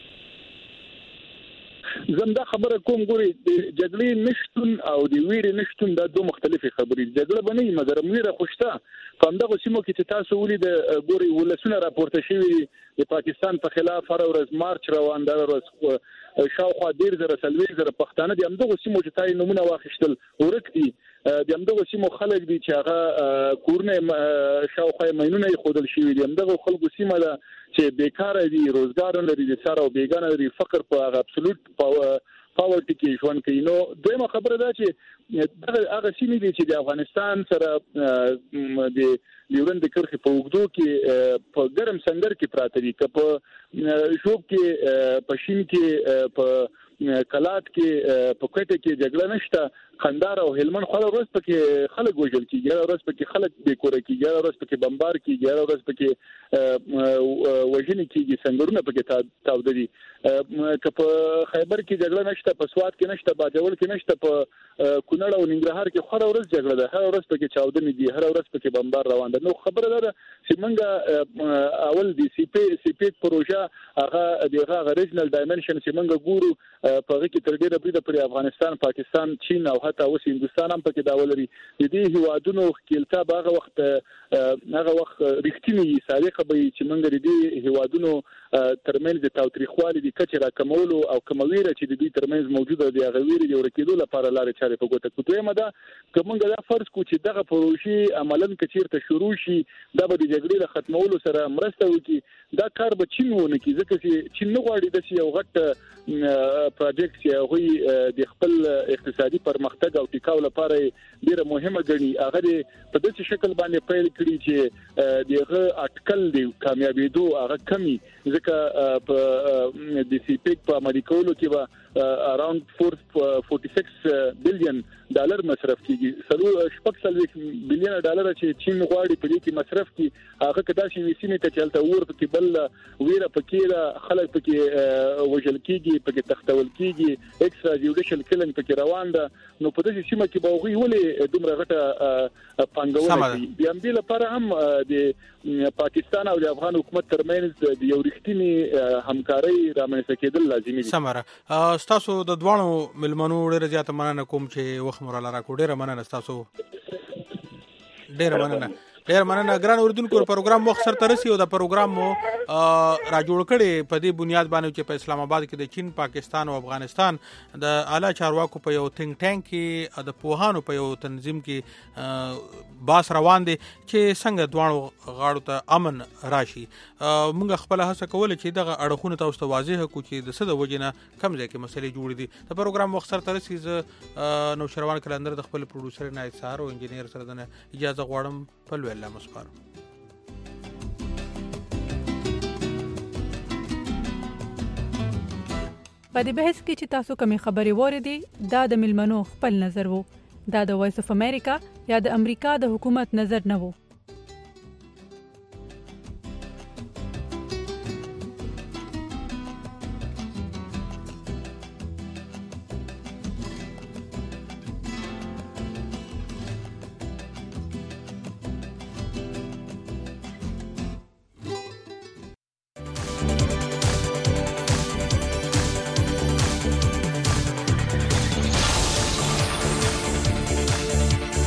زمدا خبره کوم ګوري د جګړې نشټون او د ویرې نشټون دا دوه مختلفې خبرې جګړه باندې مګر ویره خوشته کوم دغه سیمو کې چې تاسو ولید ګوري ولسونه راپورته شوی د پاکستان په خلاف هر ورځ مارچ روان دا ورځ شاوخوا ډیر زره سلوي زره پښتانه د همدغه سیمو چې تای نمونه واخیستل ورکتي د همدغه سیمو خلک دي چې هغه کورنه شاوخوا مینونه خودل شوی دي همدغه خلکو سیمه ده چې بیکاره دي روزګار نه لري د سره او بیګانه لري فقر په هغه ابسولوټ پاورټي کې ژوند کوي نو دویمه خبره ده چې دغه هغه سیمې دي چې د افغانستان سره د لیورن د کرخي په وګړو کې په ګرم سنگر کې پراته دي که په شوب کې په شین کې په کلات کې په کوټه کې جګړه نشته خندار او هلمند خو ورځ پکې خلک وژل کیږي ورځ پکې خلک به کور کیږي ورځ پکې بمبار کیږي ورځ پکې وژنې کیږي څنګهونه پکې تاودري که په خیبر کې جګړه نشته په سواد کې نشته باجوړ کې نشته په کونړ او ننګرهار کې خو ورځ جګړه ده هر ورځ پکې چاودنې دي هر ورځ پکې بمبار روان ده نو خبره ده چې موږ اول دی سی پی سی پی پروژه هغه دغه ریجنل ډایمنشن چې موږ ګورو په هغه کې تر ډیره بریده پر افغانستان پاکستان چین او حتی اوس هندستان هم پکې دا ولري د دې هیوادونو خپلتا هغه وخت هغه وخت رښتینی صادقه به چې موږ د دې هیوادونو ترمنځ د تاوتریخوالي د کچې راکمولو او کمویره چې د دې ترمنځ موجوده دی هغه ویری د ورکیدو لپاره لارې چارې په ګوته کوي دویمه ده که موږ دا فرض کوو چې دغه پروژې عملاً کچیرته شروع شي دا به د جګړې د ختمولو سره مرسته وکړي دا کار به چین ونه کوي ځکه چې چین نه غواړي د یو غټ پروجیکټ چې هغه د خپل اقتصادي پرمختګ او ټیکاو لپاره ډیره مهمه ګڼي هغه په داسې شکل باندې پیل کړي چې دغه اټکل دی کامیابیدو هغه کمی ځکه په د سی پیک په امریکولو کې به اراوند four forty-six بلین ډالر مصرف کیږي سلو شپږ سلوي بلین ډالر چې چین غواړي په دې کې مصرف کړي هغه کدا شي وسیمه ته چلته ور پکې بل ویره پکې خلک پکې وجل کیږي پکې تختول کیږي ایکسترا جوډیشل کلینګ پکې روان ده نو په دې سیمه کې باغوي ولې دومره غټه پنګول بیا هم لپاره هم د پاکستان او د افغان حکومت ترمنځ د یو رښتینی همکاري رامنځته کېدل لازمي دي. سمره تاسو د دوانو ملمنو ډیره زیاته مننه کوم چې وخت مور لاره کو ډیره مننه تاسو ډیره مننه ډیر مننه ګران اوردونکو پروګرام وخت سره ترسي او دا پروګرام مو را جوړ کړي په دې بنیاد باندې چې په اسلام آباد کې د چین پاکستان او افغانستان د اعلی چارواکو په یو تھنک ټانک کې د پوهانو په یو تنظیم کې باس روان دي چې څنګه دوانو غاړو ته امن راشي. موږ خپل هڅه کوله چې دغه اړخونه تاسو ته واضح کو چې د څه د وجنه کم ځای کې مسلې جوړې دي. د پروګرام وخت سره ترسي ز نو شروان کلندر د خپل پروډوسر نایت سار او انجنیر سره د اجازه غواړم په الله مسپارم. په دې بحث کې چې تاسو کومې خبرې وریدي دا د ملمنو خپل نظر وو دا د وایس اف امریکا یا د امریکا د حکومت نظر نه وو.